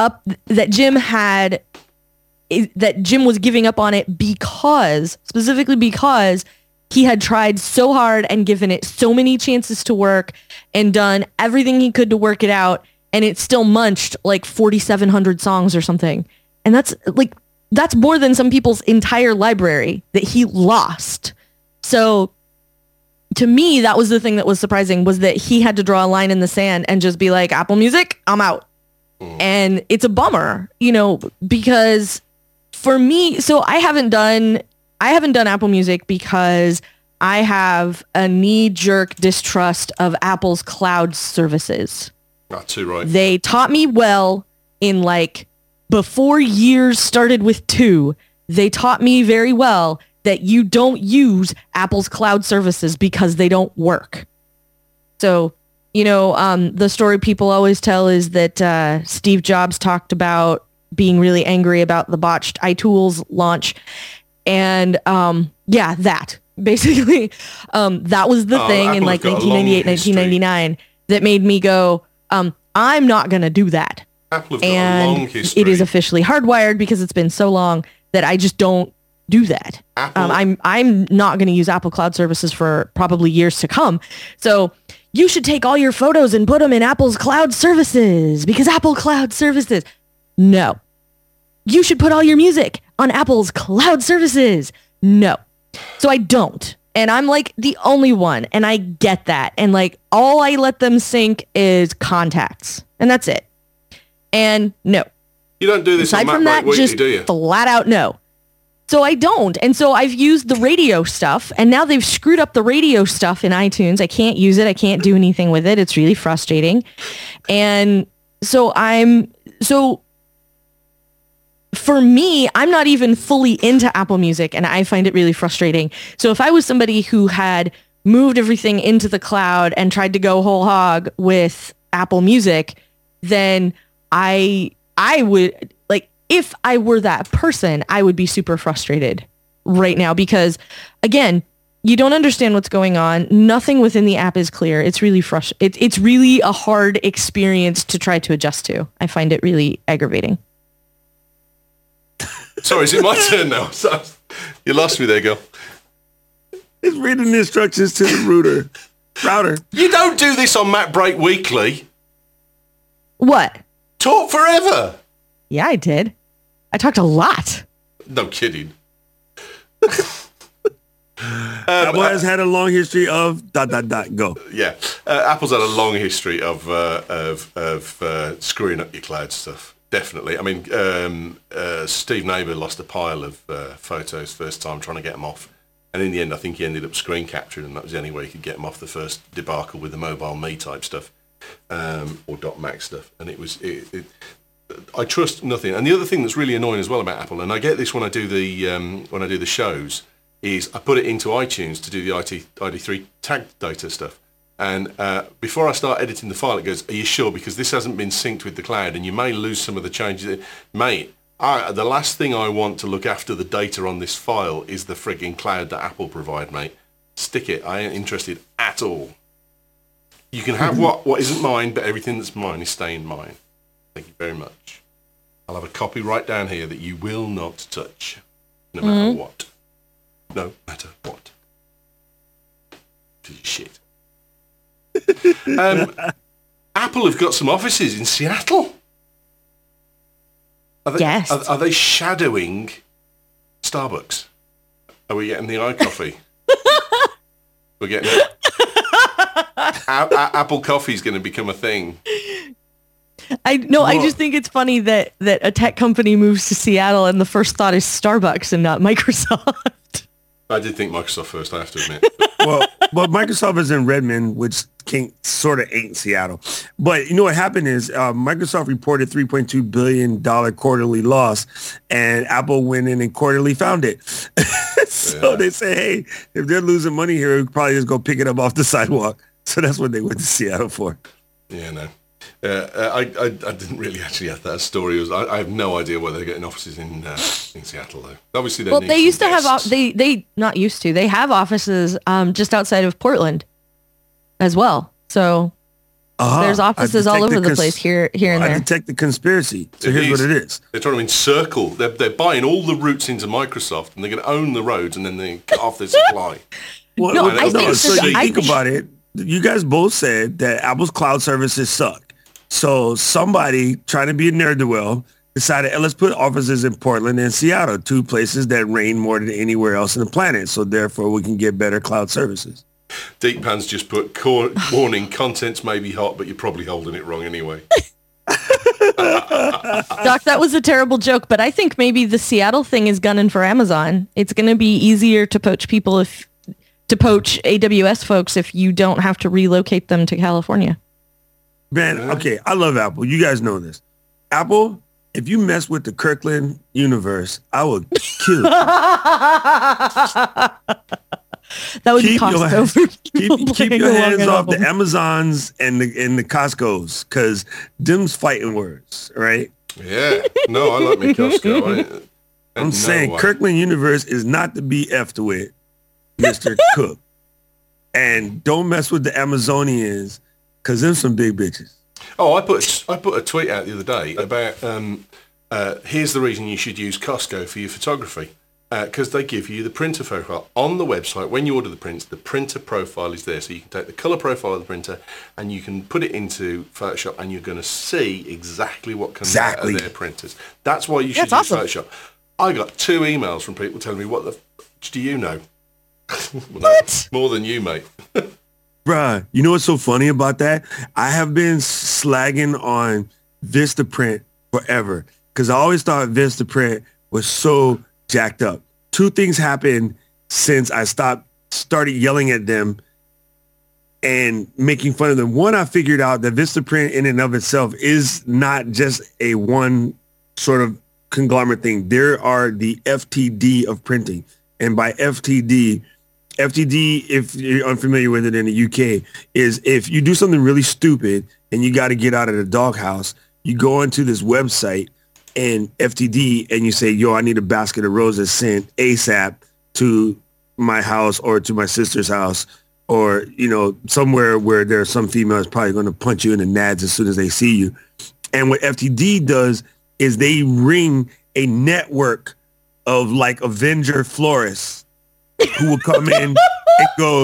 was giving up on it specifically because he had tried so hard and given it so many chances to work and done everything he could to work it out, and it still munched like 4,700 songs or something. And that's more than some people's entire library that he lost. So to me, that was the thing that was surprising, was that he had to draw a line in the sand and just be like, Apple Music, I'm out. And it's a bummer, because for me, so I haven't done Apple Music because I have a knee-jerk distrust of Apple's cloud services. Not too right. They taught me well in before years started with 2, they taught me very well that you don't use Apple's cloud services because they don't work. So, the story people always tell is that Steve Jobs talked about being really angry about the botched iTools launch. And that basically, that was the thing in 1998, 1999 that made me go, I'm not going to do that. Apple have got a long history. It is officially hardwired because it's been so long that I just don't do that. I'm not going to use Apple Cloud services for probably years to come. So you should take all your photos and put them in Apple's cloud services because Apple Cloud services. No. You should put all your music on Apple's cloud services. No. So I don't. And I'm the only one. And I get that. And all I let them sync is contacts. And that's it. And no. You don't do this aside on from Mac that, Weekly, just do you? flat out no. So I don't. And so I've used the radio stuff, and now they've screwed up the radio stuff in iTunes. I can't use it. I can't do anything with it. It's really frustrating. And so for me, I'm not even fully into Apple Music, and I find it really frustrating. So if I was somebody who had moved everything into the cloud and tried to go whole hog with Apple Music, then I would, if I were that person, I would be super frustrated right now because, again, you don't understand what's going on. Nothing within the app is clear. It's really it's really a hard experience to try to adjust to. I find it really aggravating. Sorry, is it my turn now? You lost me there, girl. It's reading the instructions to the router. You don't do this on Mac Break Weekly. What? Talk forever. Yeah, I did. I talked a lot. No kidding. Apple has had a long history of ... Go. Yeah, Apple's had a long history of screwing up your cloud stuff. Definitely. I mean, Steve Neighbour lost a pile of photos first time trying to get them off, and in the end, I think he ended up screen capturing them. That was the only way he could get them off the first debacle with the Mobile Me type stuff, or .Mac stuff. And it was I trust nothing. And the other thing that's really annoying as well about Apple, and I get this when I do the shows, is I put it into iTunes to do the ID3 tag data stuff. And before I start editing the file, it goes, are you sure? Because this hasn't been synced with the cloud and you may lose some of the changes. Mate, the last thing I want to look after the data on this file is the frigging cloud that Apple provide, mate. Stick it. I ain't interested at all. You can have what isn't mine, but everything that's mine is staying mine. Thank you very much. I'll have a copy right down here that you will not touch, no matter what. No matter what. Because you're shit. Apple have got some offices in Seattle. Yes. Are they shadowing Starbucks? Are we getting the iCoffee? We're getting Apple coffee is going to become a thing. I just think it's funny that a tech company moves to Seattle and the first thought is Starbucks and not Microsoft. I did think Microsoft first, I have to admit. Well, Microsoft is in Redmond, which sort of ain't Seattle. But you know what happened is Microsoft reported $3.2 billion quarterly loss, and Apple went in and quarterly found it. So they say, hey, if they're losing money here, we probably just go pick it up off the sidewalk. So that's what they went to Seattle for. Yeah, no. I didn't really actually have that story. I have no idea where they're getting offices in Seattle, though. Obviously, they used to have they not used to. They have offices just outside of Portland as well. So there's offices all over the place here and there. I detect the conspiracy. So here's what it is. They're trying to encircle. They're buying all the routes into Microsoft, and they're going to own the roads, and then they cut off their supply. Think about it. You guys both said that Apple's cloud services suck. So somebody trying to be a ne'er-do-well decided, let's put offices in Portland and Seattle, two places that rain more than anywhere else on the planet. So therefore, we can get better cloud services. Deep Pan's just put warning, contents may be hot, but you're probably holding it wrong anyway. Doc, that was a terrible joke, but I think maybe the Seattle thing is gunning for Amazon. It's going to be easier to poach poach AWS folks if you don't have to relocate them to California. Man, okay, I love Apple. You guys know this. Apple, if you mess with the Kirkland universe, I will kill you. That would be Costco. Keep your hands off the Amazons and the Costcos, because them's fighting words, right? Yeah. No, I like me Costco. I'm saying Kirkland universe is not to be effed with, Mr. Cook. And don't mess with the Amazonians, because them some big bitches. Oh, I put a tweet out the other day about here's the reason you should use Costco for your photography, because they give you the printer profile on the website. When you order the prints, the printer profile is there, so you can take the color profile of the printer and you can put it into Photoshop, and you're going to see exactly what comes out of their printers. That's why you should use Photoshop. I got 2 emails from people telling me, what the do you know? What? More than you, mate. Bruh, you know what's so funny about that? I have been slagging on Vistaprint forever because I always thought Vistaprint was so jacked up. 2 things happened since I started yelling at them and making fun of them. One, I figured out that Vistaprint in and of itself is not just a one sort of conglomerate thing. There are the FTD of printing. And by FTD, if you're unfamiliar with it in the UK, is if you do something really stupid and you got to get out of the doghouse, you go into this website and FTD and you say, yo, I need a basket of roses sent ASAP to my house or to my sister's house, or, you know, somewhere where there's some female is probably going to punch you in the nads as soon as they see you. And what FTD does is they ring a network of like Avenger florists who will come in and go,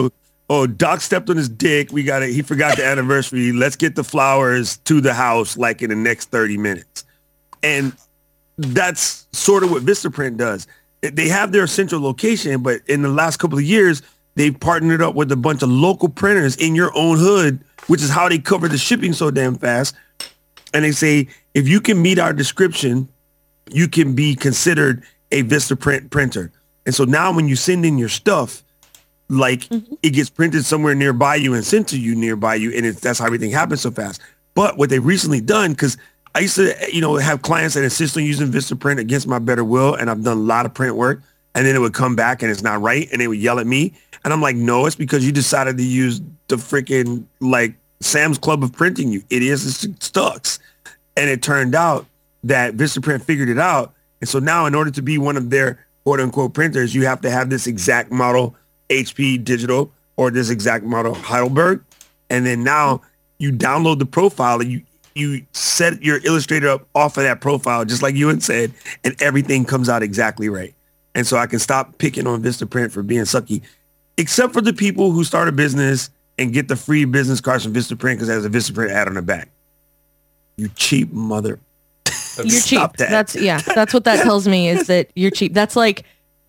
oh, Doc stepped on his dick. He forgot the anniversary. Let's get the flowers to the house like in the next 30 minutes. And that's sort of what Vistaprint does. They have their central location, but in the last couple of years, they've partnered up with a bunch of local printers in your own hood, which is how they cover the shipping so damn fast. And they say, if you can meet our description, you can be considered a Vistaprint printer. And so now when you send in your stuff, like it gets printed somewhere nearby you and sent to you nearby you. And that's how everything happens so fast. But what they've recently done, because I used to, have clients that insist on using Vistaprint against my better will. And I've done a lot of print work. And then it would come back and it's not right. And they would yell at me. And I'm like, no, it's because you decided to use the freaking like Sam's Club of printing, you idiots. It sucks. And it turned out that Vistaprint figured it out. And so now in order to be one of their quote unquote printers, you have to have this exact model HP Digital or this exact model Heidelberg. And then now you download the profile and you set your Illustrator up off of that profile, just like you had said, and everything comes out exactly right. And so I can stop picking on Vistaprint for being sucky, except for the people who start a business and get the free business cards from Vistaprint because it has a Vistaprint ad on the back. You cheap mother. You're cheap. That's what that tells me is that you're cheap. That's like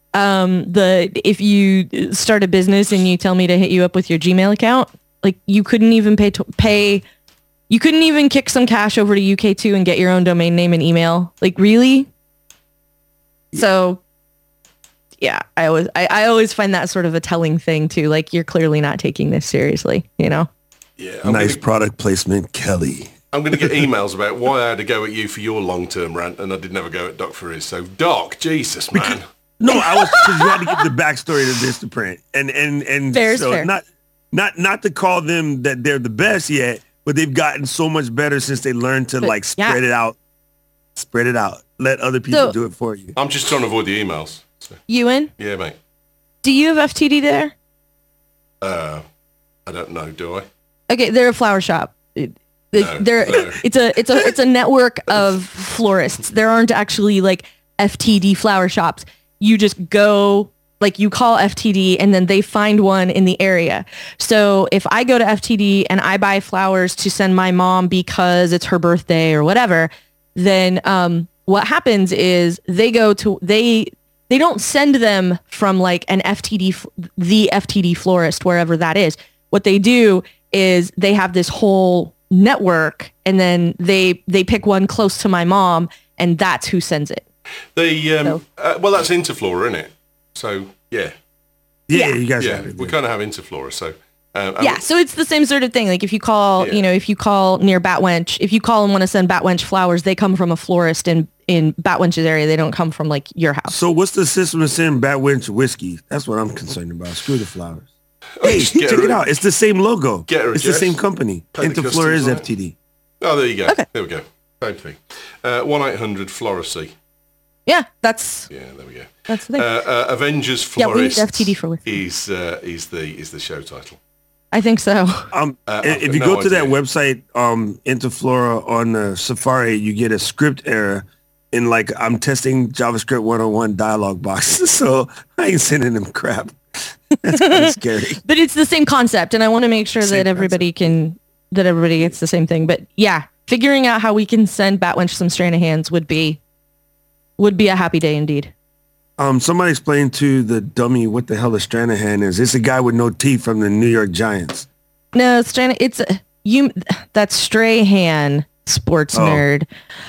if you start a business and you tell me to hit you up with your Gmail account, like you couldn't even pay. You couldn't even kick some cash over to UK2 and get your own domain name and email. Like really? Yeah. So yeah, I always find that sort of a telling thing too. Like you're clearly not taking this seriously, Yeah. Nice product placement, Kelly. I'm going to get emails about why I had to go at you for your long-term rant, and I did never go at Doc for his. So, Doc, Jesus, man. No, I was because you had to give the backstory to Vistaprint, and Fair's so fair. not to call them that they're the best yet, but they've gotten so much better since they learned to spread it out. Spread it out. Let other people do it for you. I'm just trying to avoid the emails. So. Ewan? Yeah, mate. Do you have FTD there? I don't know. Do I? Okay, they're a flower shop. It's a network of florists. There aren't actually like FTD flower shops. You just go, like you call FTD and then they find one in the area. So if I go to FTD and I buy flowers to send my mom because it's her birthday or whatever, then what happens is they don't send them from like the FTD florist, wherever that is. What they do is they have this whole network and then they pick one close to my mom and that's who sends it. Well, that's Interflora, isn't it? So yeah, you guys have it. We kind of have Interflora, so so it's the same sort of thing. Like if you call if you call near Batwench, if you call and want to send Batwench flowers, they come from a florist in Batwench's area. They don't come from like your house. So what's the system to send Batwench whiskey? That's what I'm concerned about. Screw the flowers. Hey, check it out. It's the same logo. It's the same company. Interflora is FTD. Oh, there you go. Okay. There we go. Same thing. 1-800-Floracy. Yeah, that's... Yeah, there we go. That's the thing. Avengers Florist we need FTD for whiskey. is the show title. I think so. If you go to that website, Interflora on Safari, you get a script error in like, I'm testing JavaScript 101 dialog box. So I ain't sending them crap. That's kind of scary. But it's the same concept, and I want to make sure that everybody gets the same thing. But yeah, figuring out how we can send Batwench some Stranahan's would be a happy day indeed. Somebody explained to the dummy what the hell a Stranahan is. It's a guy with no teeth from the New York Giants. No, that's Strahan, sports nerd.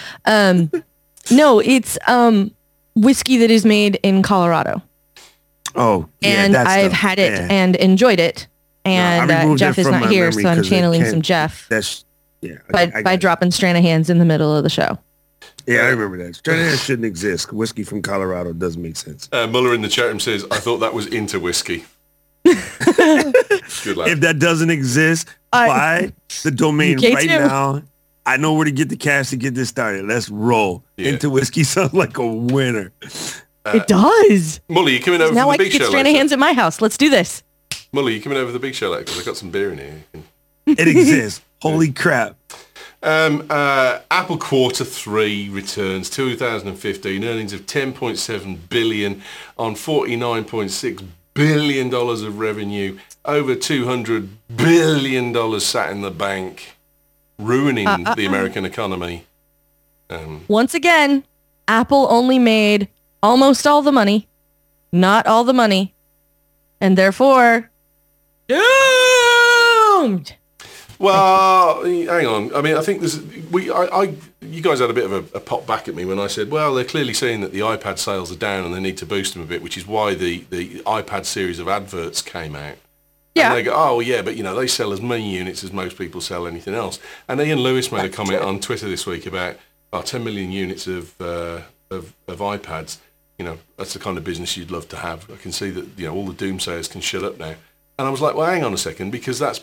No, it's whiskey that is made in Colorado. Oh, yeah, and I've had it and enjoyed it. And Jeff is not here, so I'm channeling some Jeff. By dropping Stranahan's in the middle of the show. Yeah, I remember that. Stranahan shouldn't exist. Whiskey from Colorado doesn't make sense. Muller in the chat room says, I thought that was into whiskey. Good lad. If that doesn't exist, buy the domain right now. I know where to get the cash to get this started. Let's roll. Yeah. Into whiskey sounds like a winner. It does. Mully, you coming over now for the big show later? Now I can get Stranahan's at my house. Let's do this. Mully, you coming over for the big show later? Because I've got some beer in here. It exists. Holy crap. Apple quarter 3 returns 2015 earnings of 10.7 billion on 49.6 billion of revenue, over $200 billion sat in the bank, ruining the American economy. Once again, Apple only made almost all the money, not all the money, and therefore doomed. Well, hang on. I mean, I think you guys had a bit of a pop back at me when I said, well, they're clearly saying that the iPad sales are down and they need to boost them a bit, which is why the iPad series of adverts came out. Yeah. And they go, oh, yeah, but, they sell as many units as most people sell anything else. And Ian Lewis made a comment on Twitter this week about 10 million units of iPads. That's the kind of business you'd love to have. I can see that, all the doomsayers can shut up now. And I was like, well, hang on a second, because that's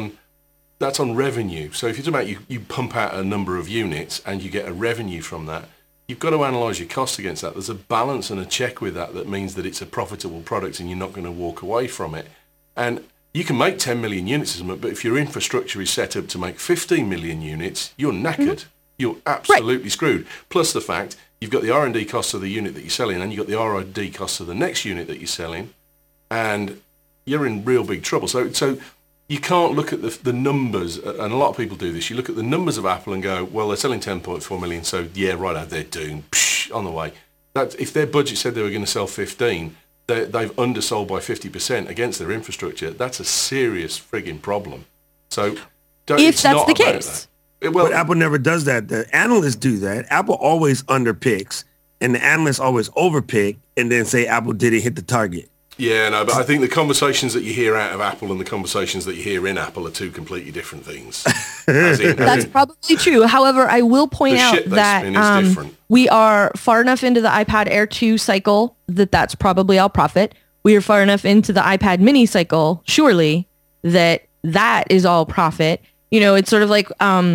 on revenue. So if you're talking about you pump out a number of units and you get a revenue from that, you've got to analyse your costs against that. There's a balance and a check with that means that it's a profitable product and you're not going to walk away from it. And you can make 10 million units, but if your infrastructure is set up to make 15 million units, you're knackered. Mm-hmm. You're absolutely screwed. Plus the fact you've got the R&D costs of the unit that you're selling and you've got the R&D costs of the next unit that you're selling, and you're in real big trouble. So you can't look at the numbers, and a lot of people do this. You look at the numbers of Apple and go, well, they're selling 10.4 million, so yeah, right, they're doomed, on the way. If their budget said they were going to sell 15, they've undersold by 50% against their infrastructure. That's a serious frigging problem. So if that's the case. But Apple never does that. The analysts do that. Apple always underpicks, and the analysts always overpick, and then say Apple didn't hit the target. Yeah, no, but I think the conversations that you hear out of Apple and the conversations that you hear in Apple are two completely different things. That's probably true. However, I will point out that we are far enough into the iPad Air 2 cycle that's probably all profit. We are far enough into the iPad mini cycle, surely, that is all profit. It's sort of like,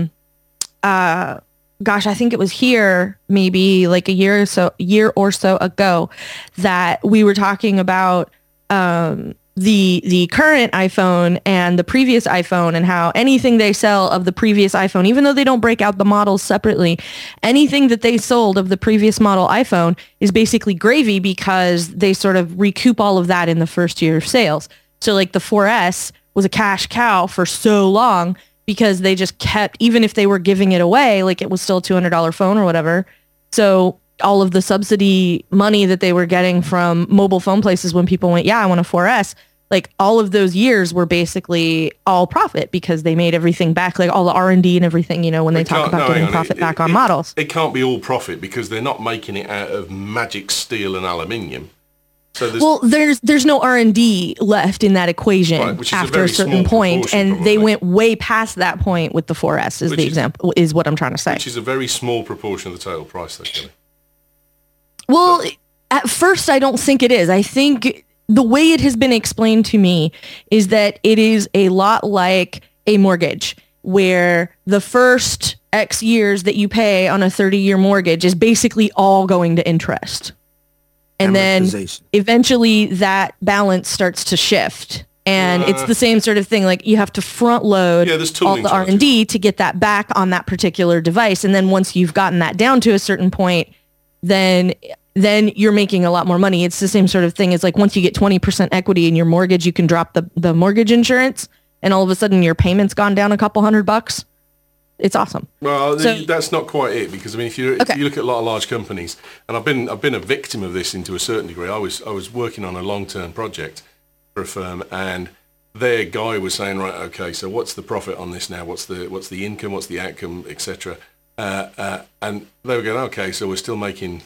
I think it was here maybe like a year or so ago that we were talking about the current iPhone and the previous iPhone, and how anything they sell of the previous iPhone, even though they don't break out the models separately, anything that they sold of the previous model iPhone is basically gravy because they sort of recoup all of that in the first year of sales. So like the 4S was a cash cow for so long because they just kept, even if they were giving it away, like it was still a $200 phone or whatever. So all of the subsidy money that they were getting from mobile phone places when people went, yeah, I want a 4S, like all of those years were basically all profit because they made everything back, like all the R&D and everything, when they talk about getting profit back on models. It can't be all profit because they're not making it out of magic steel and aluminium. So there's no R&D left in that equation after a certain point, and they went way past that point with the 4S is the example, is what I'm trying to say. Which is a very small proportion of the total price, though, Kelly. Well, at first, I don't think it is. I think the way it has been explained to me is that it is a lot like a mortgage, where the first X years that you pay on a 30-year mortgage is basically all going to interest. And then eventually that balance starts to shift. And it's the same sort of thing. Like you have to front load all the R&D to get that back on that particular device. And then once you've gotten that down to a certain point, then you're making a lot more money. It's the same sort of thing as like once you get 20% equity in your mortgage, you can drop the mortgage insurance and all of a sudden your payment's gone down a couple $100. It's awesome. Well, that's not quite it, because I mean, if you look at a lot of large companies, and I've been a victim of this into a certain degree. I was working on a long-term project for a firm, and their guy was saying, right, okay, so what's the profit on this now? What's the income? What's the outcome, etc. And they were going, okay, so we're still making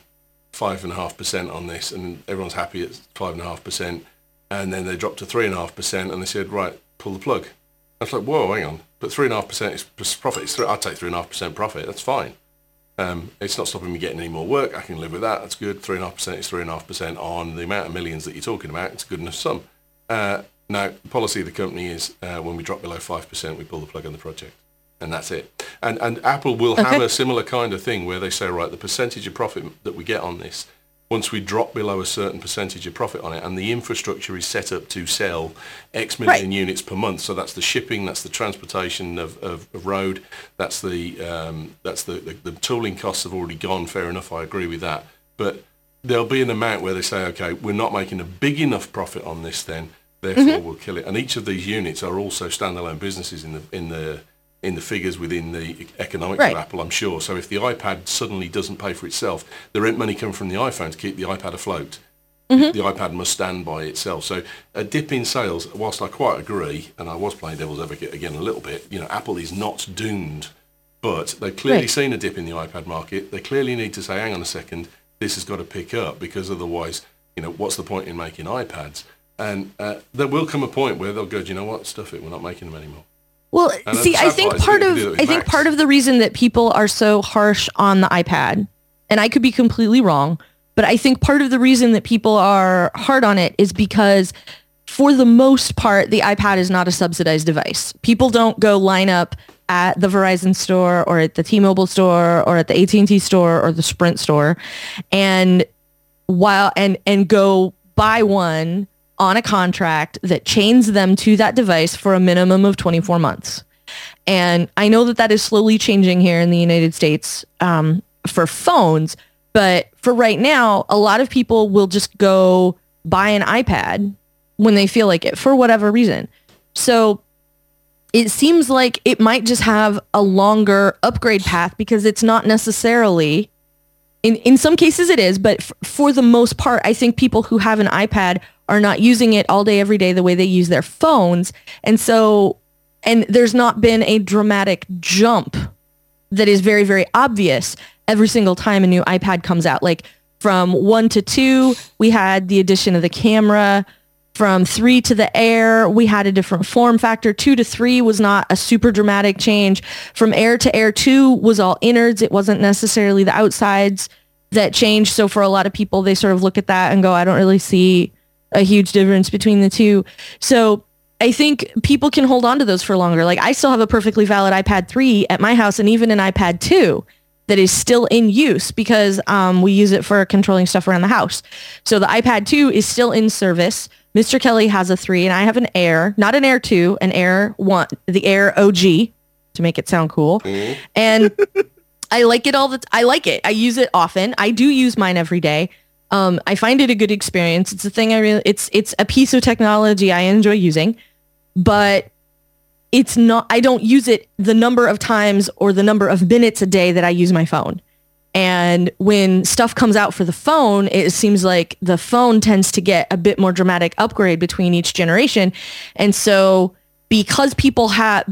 5.5% on this, and everyone's happy at 5.5%, and then they dropped to 3.5%, and they said, right, pull the plug. I was like, whoa, hang on. But 3.5% is profit. I'll take 3.5% profit. That's fine. It's not stopping me getting any more work. I can live with that. That's good. 3.5% is 3.5% on the amount of millions that you're talking about. It's a good enough sum. Now, the policy of the company is when we drop below 5%, we pull the plug on the project. And that's it. And Apple will have a similar kind of thing where they say, right, the percentage of profit that we get on this, once we drop below a certain percentage of profit on it, and the infrastructure is set up to sell X million units per month, so that's the shipping, that's the transportation of road, that's the tooling costs have already gone. Fair enough, I agree with that. But there'll be an amount where they say, okay, we're not making a big enough profit on this then, therefore we'll kill it. And each of these units are also standalone businesses in the figures within the economics of Apple, I'm sure. So if the iPad suddenly doesn't pay for itself, the rent money coming from the iPhone to keep the iPad afloat. The iPad must stand by itself. So a dip in sales, whilst I quite agree, and I was playing devil's advocate again a little bit, Apple is not doomed, but they've clearly seen a dip in the iPad market. They clearly need to say, hang on a second, this has got to pick up, because otherwise, what's the point in making iPads? And there will come a point where they'll go, do you know what, stuff it, we're not making them anymore. Well, see, I think part of the reason that people are so harsh on the iPad, and I could be completely wrong, but I think part of the reason that people are hard on it is because for the most part, the iPad is not a subsidized device. People don't go line up at the Verizon store or at the T-Mobile store or at the AT&T store or the Sprint store and go buy one on a contract that chains them to that device for a minimum of 24 months. And I know that is slowly changing here in the United States for phones, but for right now, a lot of people will just go buy an iPad when they feel like it for whatever reason. So it seems like it might just have a longer upgrade path because it's not necessarily, in some cases it is, but for the most part, I think people who have an iPad are not using it all day, every day, the way they use their phones. And there's not been a dramatic jump that is very, very obvious every single time a new iPad comes out. Like from 1 to 2, we had the addition of the camera. From 3 to the Air, we had a different form factor. 2 to 3 was not a super dramatic change. From Air to Air 2 was all innards. It wasn't necessarily the outsides that changed. So for a lot of people, they sort of look at that and go, I don't really see a huge difference between the two. So I think people can hold on to those for longer. Like I still have a perfectly valid iPad 3 at my house and even an iPad 2 that is still in use because we use it for controlling stuff around the house. So the iPad 2 is still in service. Mr. Kelly has a 3 and I have an Air, not an Air 2, an Air 1, the Air OG to make it sound cool. And I like it I like it. I use it often. I do use mine every day. I find it a good experience. It's a thing it's a piece of technology I enjoy using, but it's not, I don't use it the number of times or the number of minutes a day that I use my phone. And when stuff comes out for the phone, it seems like the phone tends to get a bit more dramatic upgrade between each generation. And so because people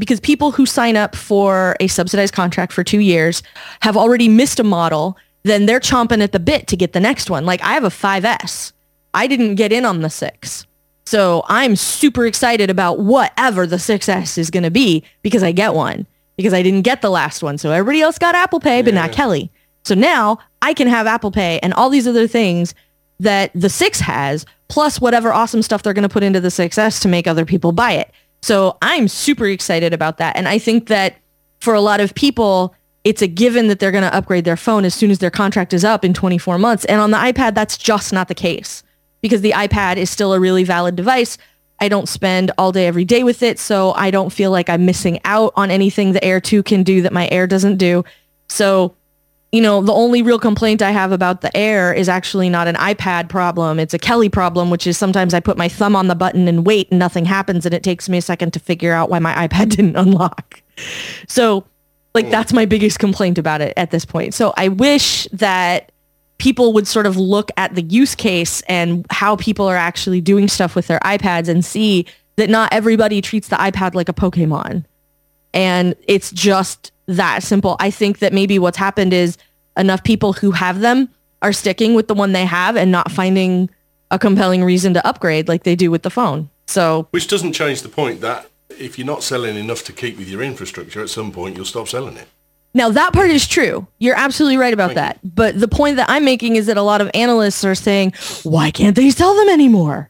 who sign up for a subsidized contract for 2 years have already missed a model, then they're chomping at the bit to get the next one. Like I have a 5S. I didn't get in on the 6. So I'm super excited about whatever the 6S is going to be because I get one because I didn't get the last one. So everybody else got Apple Pay, but not Kelly. So now I can have Apple Pay and all these other things that the 6 has, plus whatever awesome stuff they're going to put into the 6S to make other people buy it. So I'm super excited about that. And I think that for a lot of people, it's a given that they're going to upgrade their phone as soon as their contract is up in 24 months. And on the iPad, that's just not the case because the iPad is still a really valid device. I don't spend all day every day with it, so I don't feel like I'm missing out on anything the Air 2 can do that my Air doesn't do. So, the only real complaint I have about the Air is actually not an iPad problem. It's a Kelly problem, which is sometimes I put my thumb on the button and wait and nothing happens and it takes me a second to figure out why my iPad didn't unlock. So, that's my biggest complaint about it at this point. So I wish that people would sort of look at the use case and how people are actually doing stuff with their iPads and see that not everybody treats the iPad like a Pokemon. And it's just that simple. I think that maybe what's happened is enough people who have them are sticking with the one they have and not finding a compelling reason to upgrade like they do with the phone. So, which doesn't change the point that if you're not selling enough to keep with your infrastructure, at some point you'll stop selling it. Now, that part is true. You're absolutely right about that. But the point that I'm making is that a lot of analysts are saying, why can't they sell them anymore?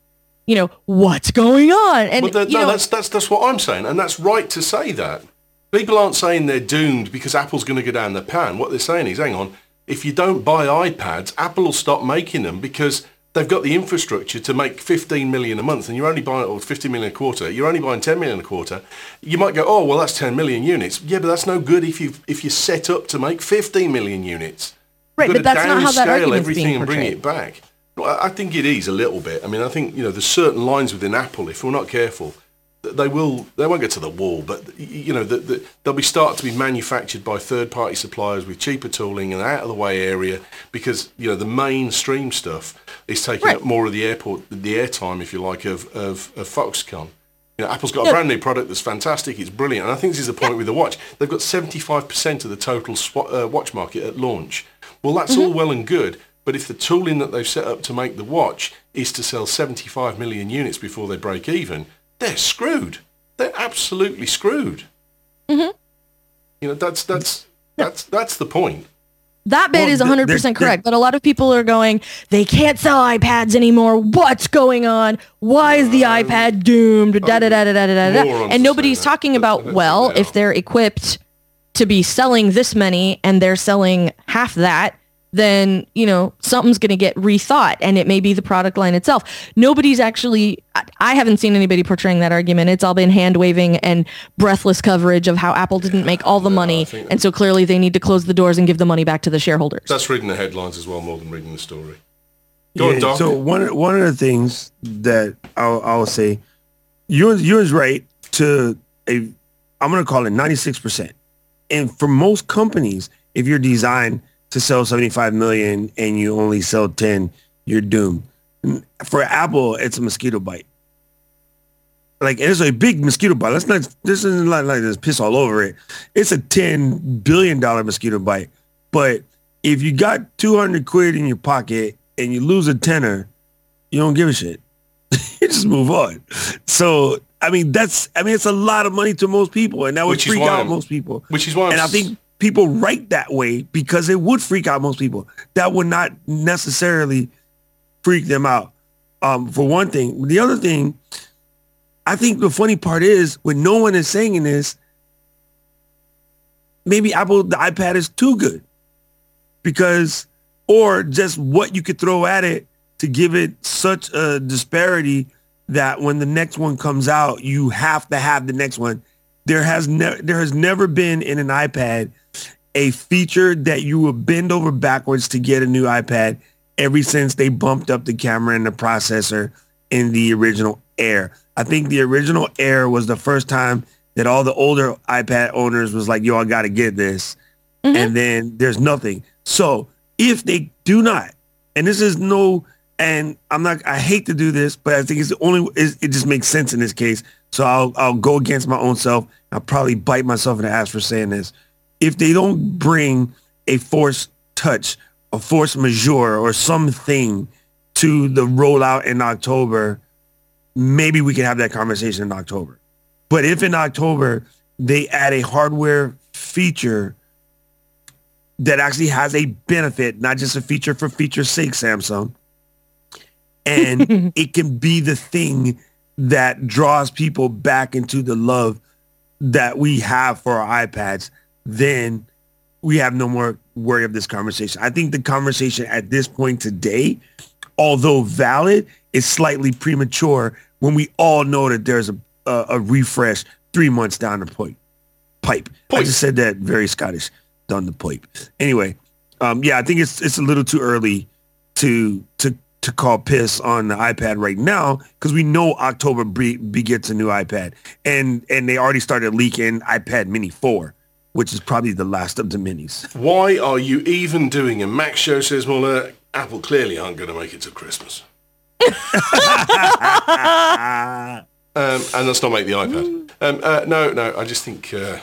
What's going on? And that's what I'm saying. And that's right to say that. People aren't saying they're doomed because Apple's going to go down the pan. What they're saying is, hang on, if you don't buy iPads, Apple will stop making them because they've got the infrastructure to make 15 million a month and you're only buying, or 50 million a quarter, you're only buying 10 million a quarter. You might go, oh, well, that's 10 million units. Yeah, but that's no good if you're set up to make 15 million units. Right, but that's not how that argument's everything being and bring portrayed. it back. Well, I think it is a little bit. I mean, I think there's certain lines within Apple. If we're not careful, they won't get to the wall, but they'll be start to be manufactured by third-party suppliers with cheaper tooling and out of the way area, because the mainstream stuff is taking up more of the airtime, if you like, of Foxconn. Apple's got a brand new product that's fantastic. It's brilliant, and I think this is the point with the watch. They've got 75% of the total watch market at launch. Well, that's all well and good, but if the tooling that they've set up to make the watch is to sell 75 million units before they break even, they're screwed. They're absolutely screwed. Mm-hmm. That's the point. That bit is 100% correct, but a lot of people are going, they can't sell iPads anymore. What's going on? Why is the iPad doomed? And nobody's talking about, well, if they're equipped to be selling this many and they're selling half that, then, something's going to get rethought, and it may be the product line itself. Nobody's actually, I haven't seen anybody portraying that argument. It's all been hand-waving and breathless coverage of how Apple didn't make all the money, and so clearly they need to close the doors and give the money back to the shareholders. That's reading the headlines as well, more than reading the story. Go on, Doc. So one of the things that I'll say, yours right to I'm going to call it 96%. And for most companies, if you're designed to sell 75 million and you only sell 10, you're doomed. For Apple, it's a mosquito bite. Like, it's a big mosquito bite. This isn't like there's piss all over it. It's a $10 billion mosquito bite. But if you got 200 quid in your pocket and you lose a tenner, you don't give a shit. You just move on. So, it's a lot of money to most people, and that would freak out most people. Which is why I think people write that way because it would freak out most people. That would not necessarily freak them out. For one thing. The other thing, I think the funny part is when no one is saying this, maybe the iPad is too good or just what you could throw at it to give it such a disparity that when the next one comes out, you have to have the next one. There has never been in an iPad a feature that you would bend over backwards to get a new iPad ever since they bumped up the camera and the processor in the original Air. I think the original Air was the first time that all the older iPad owners was like, yo, I got to get this. Mm-hmm. And then there's nothing. So if they do not, and this is I hate to do this, but I think it just makes sense in this case. So I'll go against my own self. I'll probably bite myself in the ass for saying this. If they don't bring a force touch, a force majeure, or something to the rollout in October, maybe we can have that conversation in October. But if in October they add a hardware feature that actually has a benefit, not just a feature for feature's sake, Samsung, and it can be the thing that draws people back into the love that we have for our iPads, then we have no more worry of this conversation. I think the conversation at this point today, although valid, is slightly premature when we all know that there's a refresh 3 months down the pipe. I just said that very Scottish, down the pipe. Anyway, I think it's a little too early to call piss on the iPad right now because we know October begets a new iPad, and they already started leaking iPad Mini 4, which is probably the last of the minis. Why are you even doing a Mac show, says Muller? Apple clearly aren't going to make it to Christmas. And let's not make the iPad. No. I just think that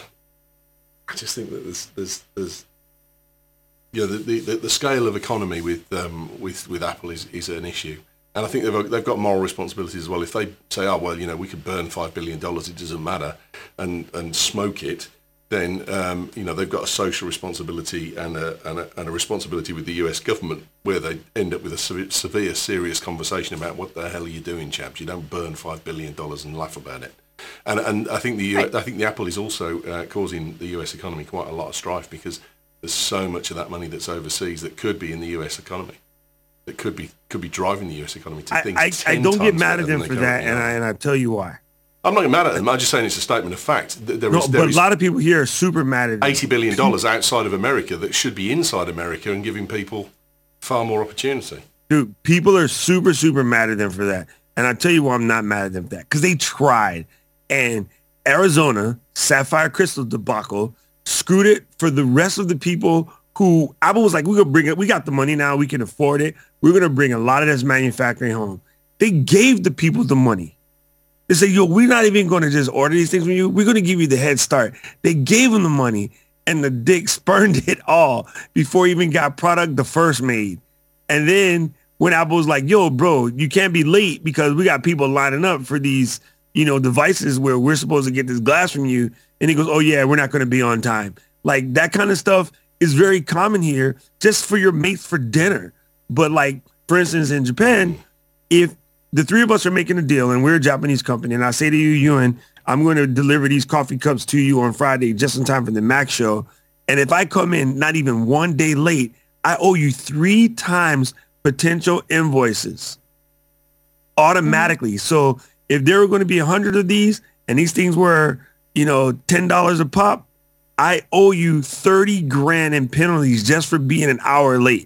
there's the scale of economy with Apple is an issue, and I think they've got moral responsibilities as well. If they say, oh well, we could burn $5 billion, it doesn't matter, and smoke it, then they've got a social responsibility and a responsibility with the US government, where they end up with a severe, serious conversation about what the hell are you doing, chaps? You don't burn $5 billion and laugh about it. And I think the Apple is also causing the US economy quite a lot of strife because there's so much of that money that's overseas that could be in the US economy, that could be driving the US economy to think. I don't get mad at them for that, and I tell you why. I'm not mad at them. I'm just saying it's a statement of fact. There but a lot of people here are super mad at $80 billion outside of America that should be inside America and giving people far more opportunity. Dude, people are super, super mad at them for that. And I tell you why I'm not mad at them for that. Because they tried. And Arizona, Sapphire Crystal debacle, screwed it for the rest of the people who Apple was like, we're going to bring it. We got the money now. We can afford it. We're going to bring a lot of this manufacturing home. They gave the people the money. They said, yo, we're not even going to just order these things from you. We're going to give you the head start. They gave them the money, and the dick spurned it all before he even got product the first made. And then when Apple was like, yo, bro, you can't be late because we got people lining up for these, devices where we're supposed to get this glass from you. And he goes, oh, yeah, we're not going to be on time. Like, that kind of stuff is very common here just for your mates for dinner. But like, for instance, in Japan, if the three of us are making a deal and we're a Japanese company and I say to you, Ewan, I'm going to deliver these coffee cups to you on Friday just in time for the Mac show. And if I come in not even 1 day late, I owe you 3 times potential invoices automatically. So if there were going to be 100 of these and these things were, $10 a pop, I owe you 30 grand in penalties just for being an hour late.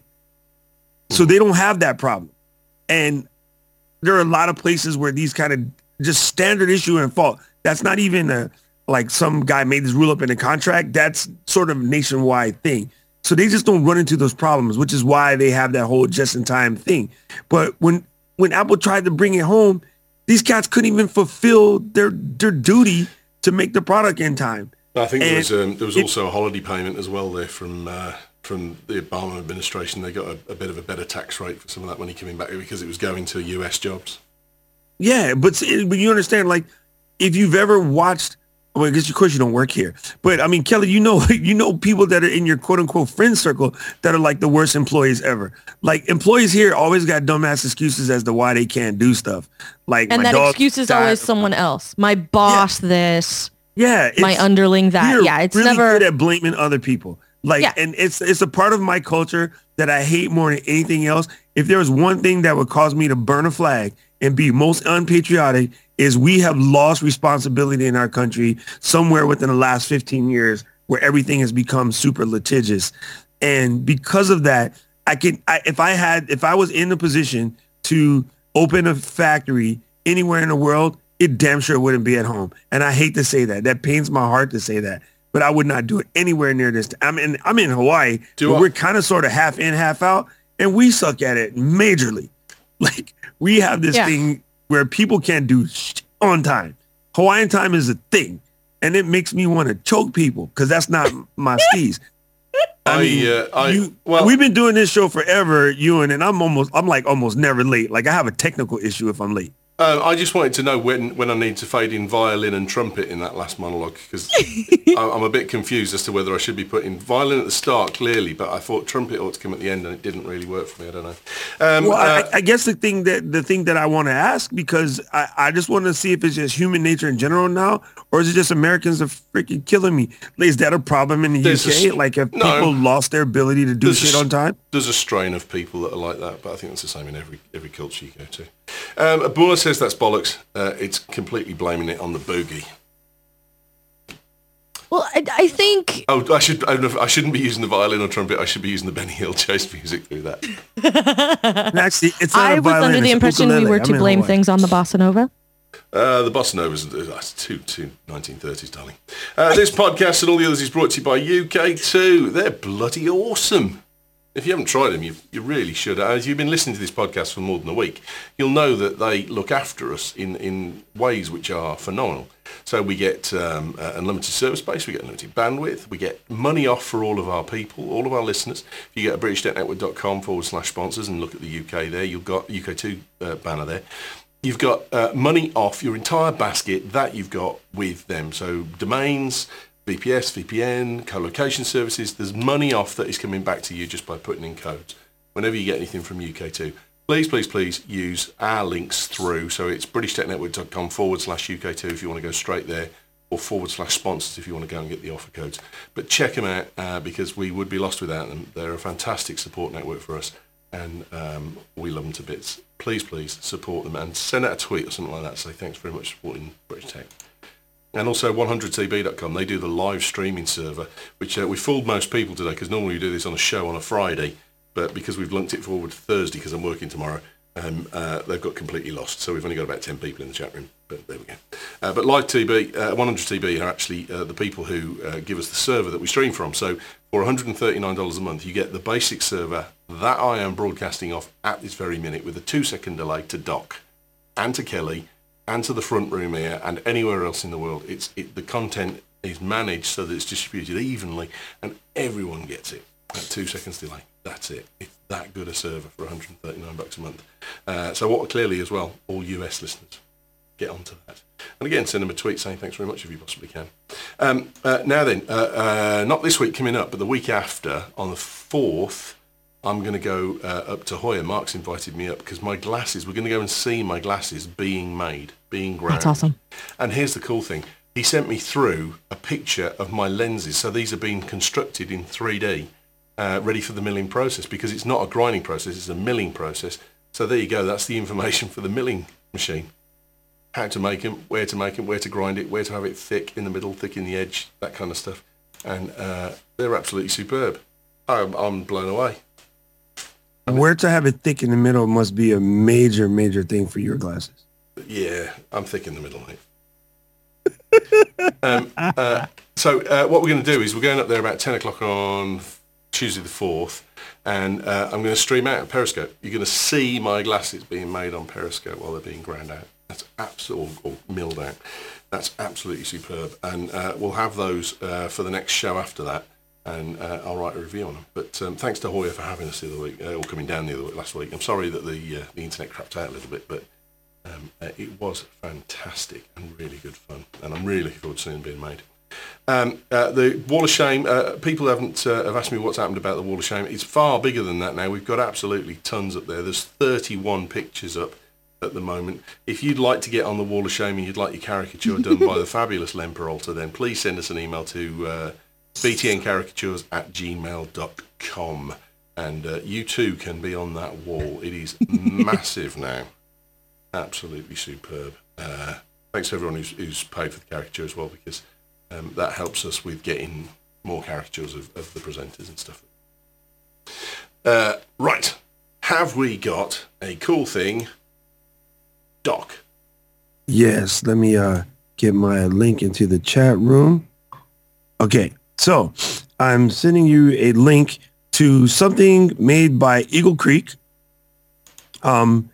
So they don't have that problem. And there are a lot of places where these kind of just standard issue and fault. That's not even like some guy made this rule up in a contract. That's sort of a nationwide thing. So they just don't run into those problems, which is why they have that whole just-in-time thing. But when Apple tried to bring it home, these cats couldn't even fulfill their duty to make the product in time. I think there was also a holiday payment as well there from the Obama administration. They got a bit of a better tax rate for some of that money coming back because it was going to US jobs. Yeah, but you understand, like, if you've ever watched, well, I guess of course you don't work here, but I mean, Kelly, you know people that are in your quote unquote friend circle that are like the worst employees ever. Like, employees here always got dumbass excuses as to why they can't do stuff. Like, and that excuse is always someone else. My boss, this. Yeah, my underling that. Yeah, it's really never good at blaming other people. Like, yeah. And it's a part of my culture that I hate more than anything else. If there was one thing that would cause me to burn a flag and be most unpatriotic, is we have lost responsibility in our country somewhere within the last 15 years where everything has become super litigious. And because of that, if I was in a position to open a factory anywhere in the world, it damn sure wouldn't be at home. And I hate to say that. That pains my heart to say that. But I would not do it anywhere near this. I'm in Hawaii, but we're kind of sort of half in, half out, and we suck at it majorly. Like, we have this thing where people can't do shit on time. Hawaiian time is a thing, and it makes me want to choke people because that's not my steez. We've been doing this show forever, Ewan, and I'm almost never late. Like, I have a technical issue if I'm late. I just wanted to know when I need to fade in violin and trumpet in that last monologue, because I'm a bit confused as to whether I should be putting violin at the start, clearly, but I thought trumpet ought to come at the end, and it didn't really work for me. I don't know. I guess the thing that I want to ask, because I just want to see if it's just human nature in general now, or is it just Americans are freaking killing me? Is that a problem in the UK? Like, have people lost their ability to do shit on time? There's a strain of people that are like that, but I think that's the same in every culture you go to. Abula says that's bollocks. It's completely blaming it on the boogie. Well, I think... Oh, I shouldn't be using the violin or trumpet. I should be using the Benny Hill chase music through that. Actually, it's not I was under the impression we were to blame things on the bossa nova. The bossa nova is too 1930s, darling. This podcast and all the others is brought to you by UK2. They're bloody awesome. If you haven't tried them, you really should. As you've been listening to this podcast for more than a week, you'll know that they look after us in ways which are phenomenal. So we get unlimited server space, we get unlimited bandwidth, we get money off for all of our people, all of our listeners. If you go to BritishTechNetwork.com/sponsors and look at the UK there, you've got UK2 banner there. You've got money off your entire basket that you've got with them. So domains, VPS, VPN, co-location services, there's money off that is coming back to you just by putting in codes. Whenever you get anything from UK2, please use our links through. So it's BritishTechNetwork.com/UK2 if you want to go straight there, or /sponsors if you want to go and get the offer codes. But check them out because we would be lost without them. They're a fantastic support network for us, and we love them to bits. please support them and send out a tweet or something like that. Say thanks very much for supporting British Tech. And also 100tb.com, they do the live streaming server, which we fooled most people today because normally we do this on a show on a Friday, but because we've lunked it forward to Thursday because I'm working tomorrow, they've got completely lost. So we've only got about 10 people in the chat room, but there we go. But Live TB, 100tb are actually the people who give us the server that we stream from. So for $139 a month, you get the basic server that I am broadcasting off at this very minute with a 2-second delay to Doc and to Kelly and to the front room here and anywhere else in the world. The content is managed so that it's distributed evenly and everyone gets it at 2 seconds delay. That's it. It's that good a server for $139 a month. So what clearly as well, all US listeners, get onto that. And again, send them a tweet saying thanks very much if you possibly can. Now then, not this week coming up, but the week after, on the 4th, I'm going to go up to Hoya. Mark's invited me up because my glasses, we're going to go and see my glasses being made, being ground. That's awesome. And here's the cool thing. He sent me through a picture of my lenses. So these are being constructed in 3D, ready for the milling process because it's not a grinding process, it's a milling process. So there you go. That's the information for the milling machine. How to make them, where to grind it, where to have it thick in the middle, thick in the edge, that kind of stuff. And they're absolutely superb. I'm blown away. Where to have it thick in the middle must be a major, major thing for your glasses. Yeah, I'm thick in the middle, mate. So what we're going to do is we're going up there about 10 o'clock on Tuesday the 4th, and I'm going to stream out Periscope. You're going to see my glasses being made on Periscope while they're being ground out. That's absolutely, or milled out. That's absolutely superb. And we'll have those for the next show after that. And I'll write a review on them. But thanks to Hoya for having us the other week, or coming down the other week last week. I'm sorry that the internet crapped out a little bit, but it was fantastic and really good fun. And I'm really looking forward to seeing them being made. The Wall of Shame, people have asked me what's happened about the Wall of Shame. It's far bigger than that now. We've got absolutely tons up there. There's 31 pictures up at the moment. If you'd like to get on the Wall of Shame and you'd like your caricature done by the fabulous Len Peralta, then please send us an email to btncaricatures@gmail.com, and you too can be on that wall. It is massive now, absolutely superb. Thanks to everyone who's paid for the caricature as well, because that helps us with getting more caricatures of the presenters and stuff. Right, have we got a cool thing, Doc? Yes, let me get my link into the chat room. Okay. So I'm sending you a link to something made by Eagle Creek. I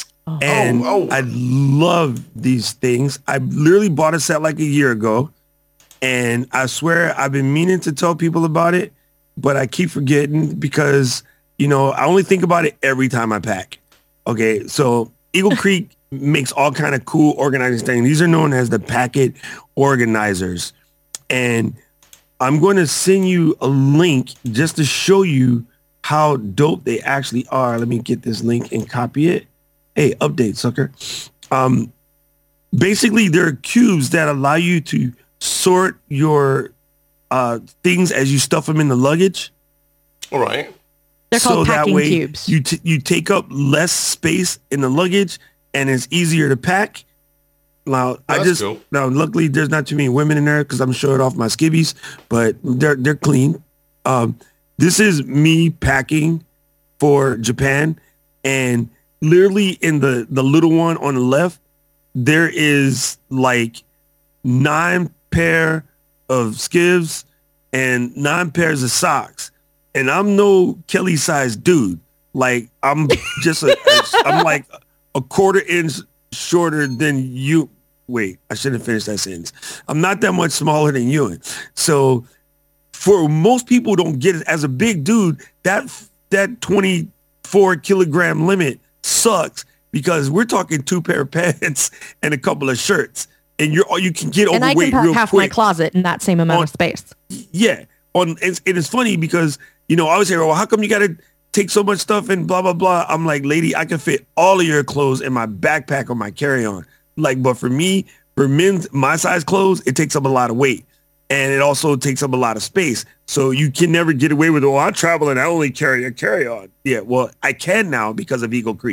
love these things. I literally bought a set like a year ago, and I swear I've been meaning to tell people about it, but I keep forgetting because, I only think about it every time I pack. Okay, so Eagle Creek makes all kind of cool organizing things. These are known as the packet organizers, and I'm going to send you a link just to show you how dope they actually are. Let me get this link and copy it. Hey, update, sucker. Basically, they're cubes that allow you to sort your things as you stuff them in the luggage. All right. They're called packing cubes. You take up less space in the luggage, and it's easier to pack. Now, cool. Luckily there's not too many women in there because I'm showing off my skivvies, but they're clean. This is me packing for Japan, and literally in the little one on the left, there is like 9 pair of skivs and 9 pairs of socks. And I'm no Kelly sized dude. Like I'm just I'm like a quarter inch shorter than you. Wait, I shouldn't finish that sentence. I'm not that much smaller than you. So for most people who don't get it, as a big dude, that 24 kilogram limit sucks because we're talking 2 pair of pants and a couple of shirts, and you can get overweight real quick. And I can pack half my closet in that same amount of space. Yeah. And it's funny because, I always say, well, how come you got to take so much stuff and blah, blah, blah. I'm like, lady, I can fit all of your clothes in my backpack or my carry-on. Like, but for me, for men's, my size clothes, it takes up a lot of weight. And it also takes up a lot of space. So you can never get away with, I travel and I only carry a carry-on. Yeah, well, I can now because of Eagle Creek.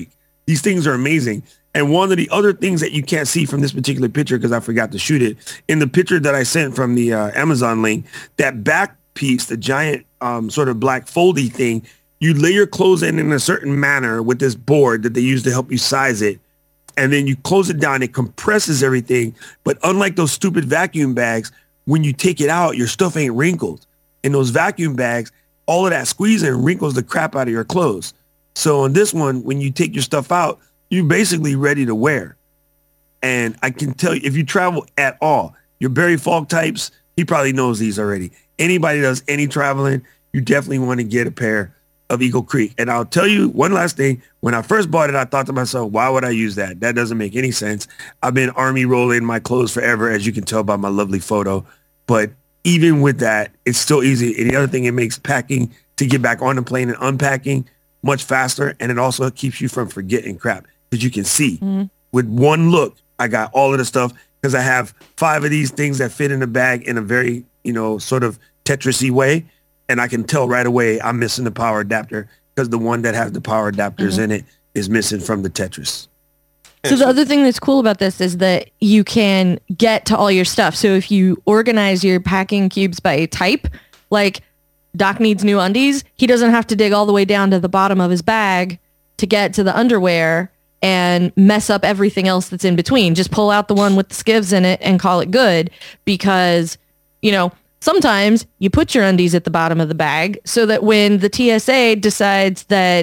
These things are amazing. And one of the other things that you can't see from this particular picture, because I forgot to shoot it, in the picture that I sent from the Amazon link, that back piece, the giant sort of black foldy thing, you lay your clothes in a certain manner with this board that they use to help you size it. And then you close it down, it compresses everything. But unlike those stupid vacuum bags, when you take it out, your stuff ain't wrinkled. In those vacuum bags, all of that squeezing wrinkles the crap out of your clothes. So on this one, when you take your stuff out, you're basically ready to wear. And I can tell you, if you travel at all, your Barry Falk types, he probably knows these already. Anybody does any traveling, you definitely want to get a pair of Eagle Creek. And I'll tell you one last thing. When I first bought it, I thought to myself, why would I use that? That doesn't make any sense. I've been army rolling my clothes forever, as you can tell by my lovely photo. But even with that, it's still easy. And the other thing, it makes packing to get back on the plane and unpacking much faster. And it also keeps you from forgetting crap, because you can see with one look, I got all of the stuff, because I have 5 of these things that fit in a bag in a very, sort of Tetris-y way. And I can tell right away I'm missing the power adapter, because the one that has the power adapters in it is missing from the Tetris. So the other thing that's cool about this is that you can get to all your stuff. So if you organize your packing cubes by type, like Doc needs new undies, he doesn't have to dig all the way down to the bottom of his bag to get to the underwear and mess up everything else that's in between. Just pull out the one with the skivs in it and call it good, because, sometimes you put your undies at the bottom of the bag so that when the TSA decides that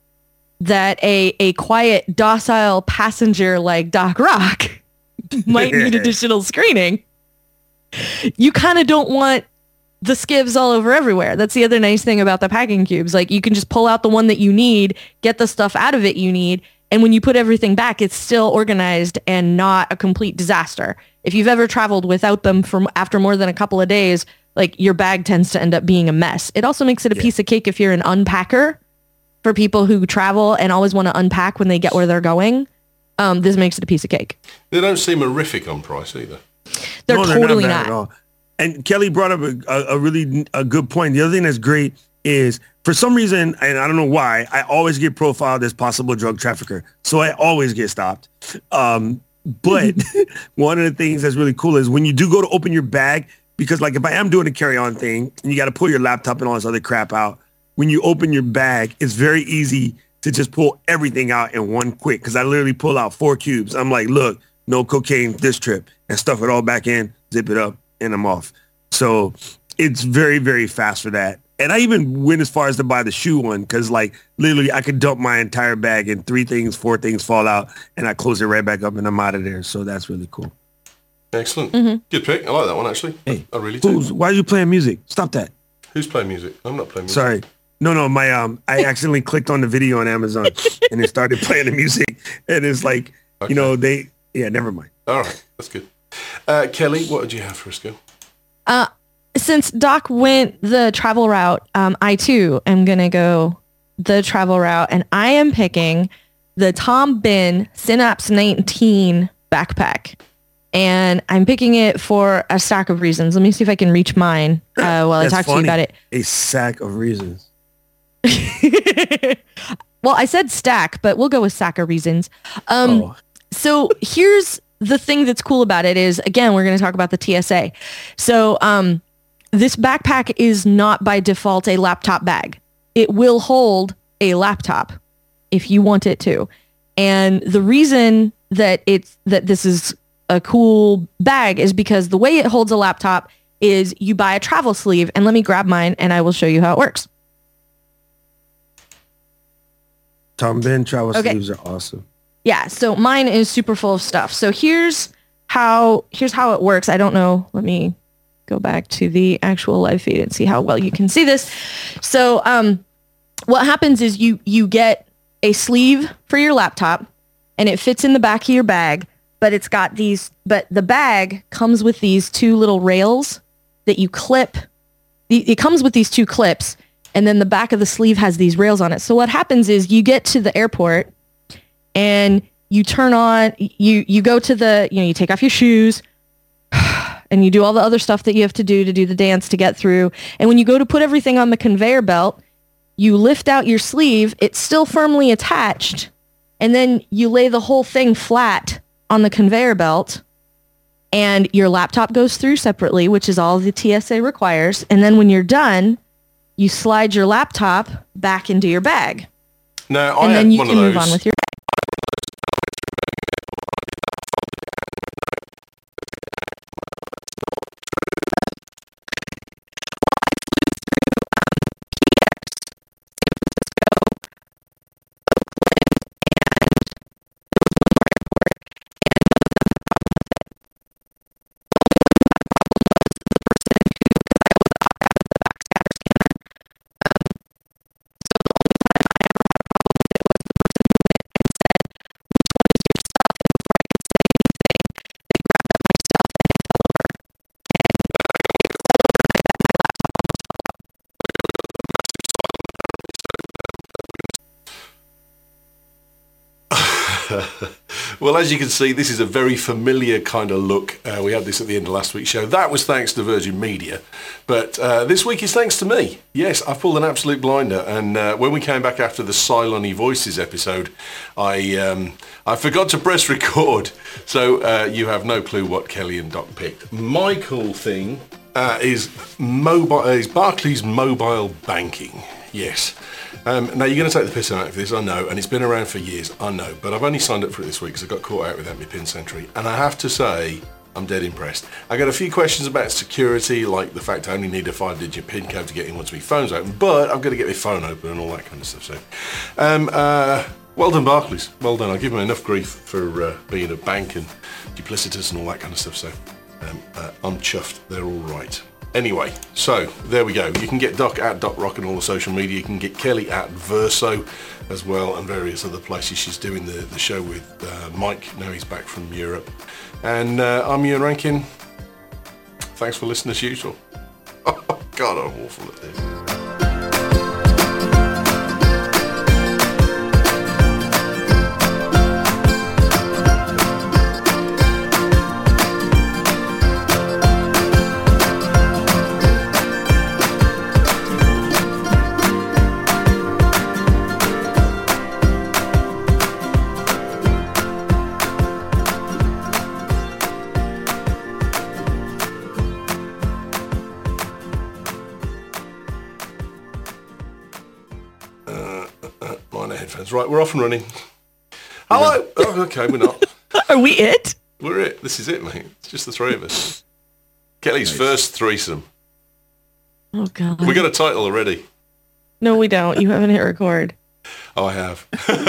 a quiet, docile passenger like Doc Rock might need additional screening, you kind of don't want the skivs all over everywhere. That's the other nice thing about the packing cubes. Like, you can just pull out the one that you need, get the stuff out of it you need, and when you put everything back, it's still organized and not a complete disaster. If you've ever traveled without them after more than a couple of days, like, your bag tends to end up being a mess. It also makes it a piece of cake if you're an unpacker. For people who travel and always want to unpack when they get where they're going, this makes it a piece of cake. They don't seem horrific on price either. They're totally not. At all. And Kelly brought up a really good point. The other thing that's great is, for some reason, and I don't know why, I always get profiled as possible drug trafficker. So I always get stopped. But one of the things that's really cool is when you do go to open your bag, because like if I am doing a carry-on thing and you got to pull your laptop and all this other crap out, when you open your bag, it's very easy to just pull everything out in one quick, because I literally pull out 4 cubes. I'm like, look, no cocaine this trip, and stuff it all back in, zip it up, and I'm off. So it's very, very fast for that. And I even went as far as to buy the shoe one, because like literally I could dump my entire bag and 4 things fall out, and I close it right back up and I'm out of there. So that's really cool. Excellent. Good pick. I like that one, actually. Hey, I really do. Why are you playing music? Stop that. Who's playing music? I'm not playing music. Sorry. No, my I accidentally clicked on the video on Amazon and it started playing the music, and it's like, never mind. All right, that's good. Kelly, what did you have for us, girl? Since Doc went the travel route, I too am gonna go the travel route, and I am picking the Tom Bihn Synapse 19 backpack. And I'm picking it for a stack of reasons. Let me see if I can reach mine while I talk to you about it. A sack of reasons. Well, I said stack, but we'll go with sack of reasons. So here's the thing that's cool about it is, again, we're going to talk about the TSA. So this backpack is not by default a laptop bag. It will hold a laptop if you want it to. And the reason that this is a cool bag is because the way it holds a laptop is you buy a travel sleeve, and let me grab mine and I will show you how it works. Tom Bihn travel sleeves are awesome. Yeah, so mine is super full of stuff. So here's how it works. I don't know. Let me go back to the actual live feed and see how well you can see this. So what happens is you get a sleeve for your laptop, and it fits in the back of your bag. But the bag comes with these 2 little rails that you clip. It comes with these 2 clips, and then the back of the sleeve has these rails on it. So what happens is you get to the airport and you turn on, you go to you take off your shoes and you do all the other stuff that you have to do the dance to get through. And when you go to put everything on the conveyor belt, you lift out your sleeve. It's still firmly attached. And then you lay the whole thing flat on the conveyor belt, and your laptop goes through separately, which is all the TSA requires. And then when you're done, you slide your laptop back into your bag. Now, and then you can move on with your bag. Well, as you can see, this is a very familiar kind of look. We had this at the end of last week's show. That was thanks to Virgin Media. But this week is thanks to me. Yes, I pulled an absolute blinder. And when we came back after the Cylon Voices episode, I forgot to press record. So you have no clue what Kelly and Doc picked. My cool thing is Barclays Mobile Banking. Yes. Now, you're going to take the piss out of this, I know, and it's been around for years, I know, but I've only signed up for it this week because I got caught out without my PIN Sentry, and I have to say, I'm dead impressed. I got a few questions about security, like the fact I only need a 5-digit PIN code to get in once my phone's open, but I'm going to get my phone open and all that kind of stuff, so. Well done, Barclays. Well done. I give them enough grief for being a bank and duplicitous and all that kind of stuff, so I'm chuffed. They're all right. Anyway, so there we go. You can get Doc at Doc Rock and all the social media. You can get Kelly at Verso as well, and various other places. She's doing the show with Mike. Now he's back from Europe. And I'm Ewan Rankin. Thanks for listening as usual. Oh, God, I'm awful at this. Right, we're off and running. Hello. Oh, okay, we're not. Are we it? We're it. This is it, mate. It's just the three of us. Kelly's first threesome. Oh, God. We got a title already. No, we don't. You haven't hit record. Oh, I have.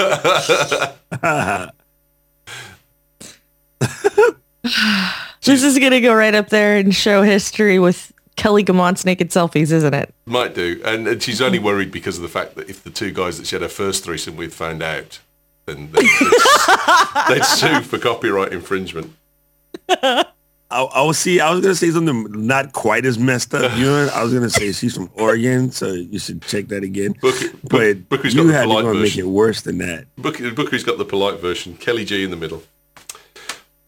This is going to go right up there in show history with Kelly Gamont's naked selfies, isn't it? Might do. And she's only worried because of the fact that if the two guys that she had her first threesome with found out, then they'd sue for copyright infringement. I was going to say something not quite as messed up. You know, I was going to say she's from Oregon, so you should check that again. Booker's but got you the had to polite version. Make it worse than that. Booker's got the polite version. Kelly G in the middle.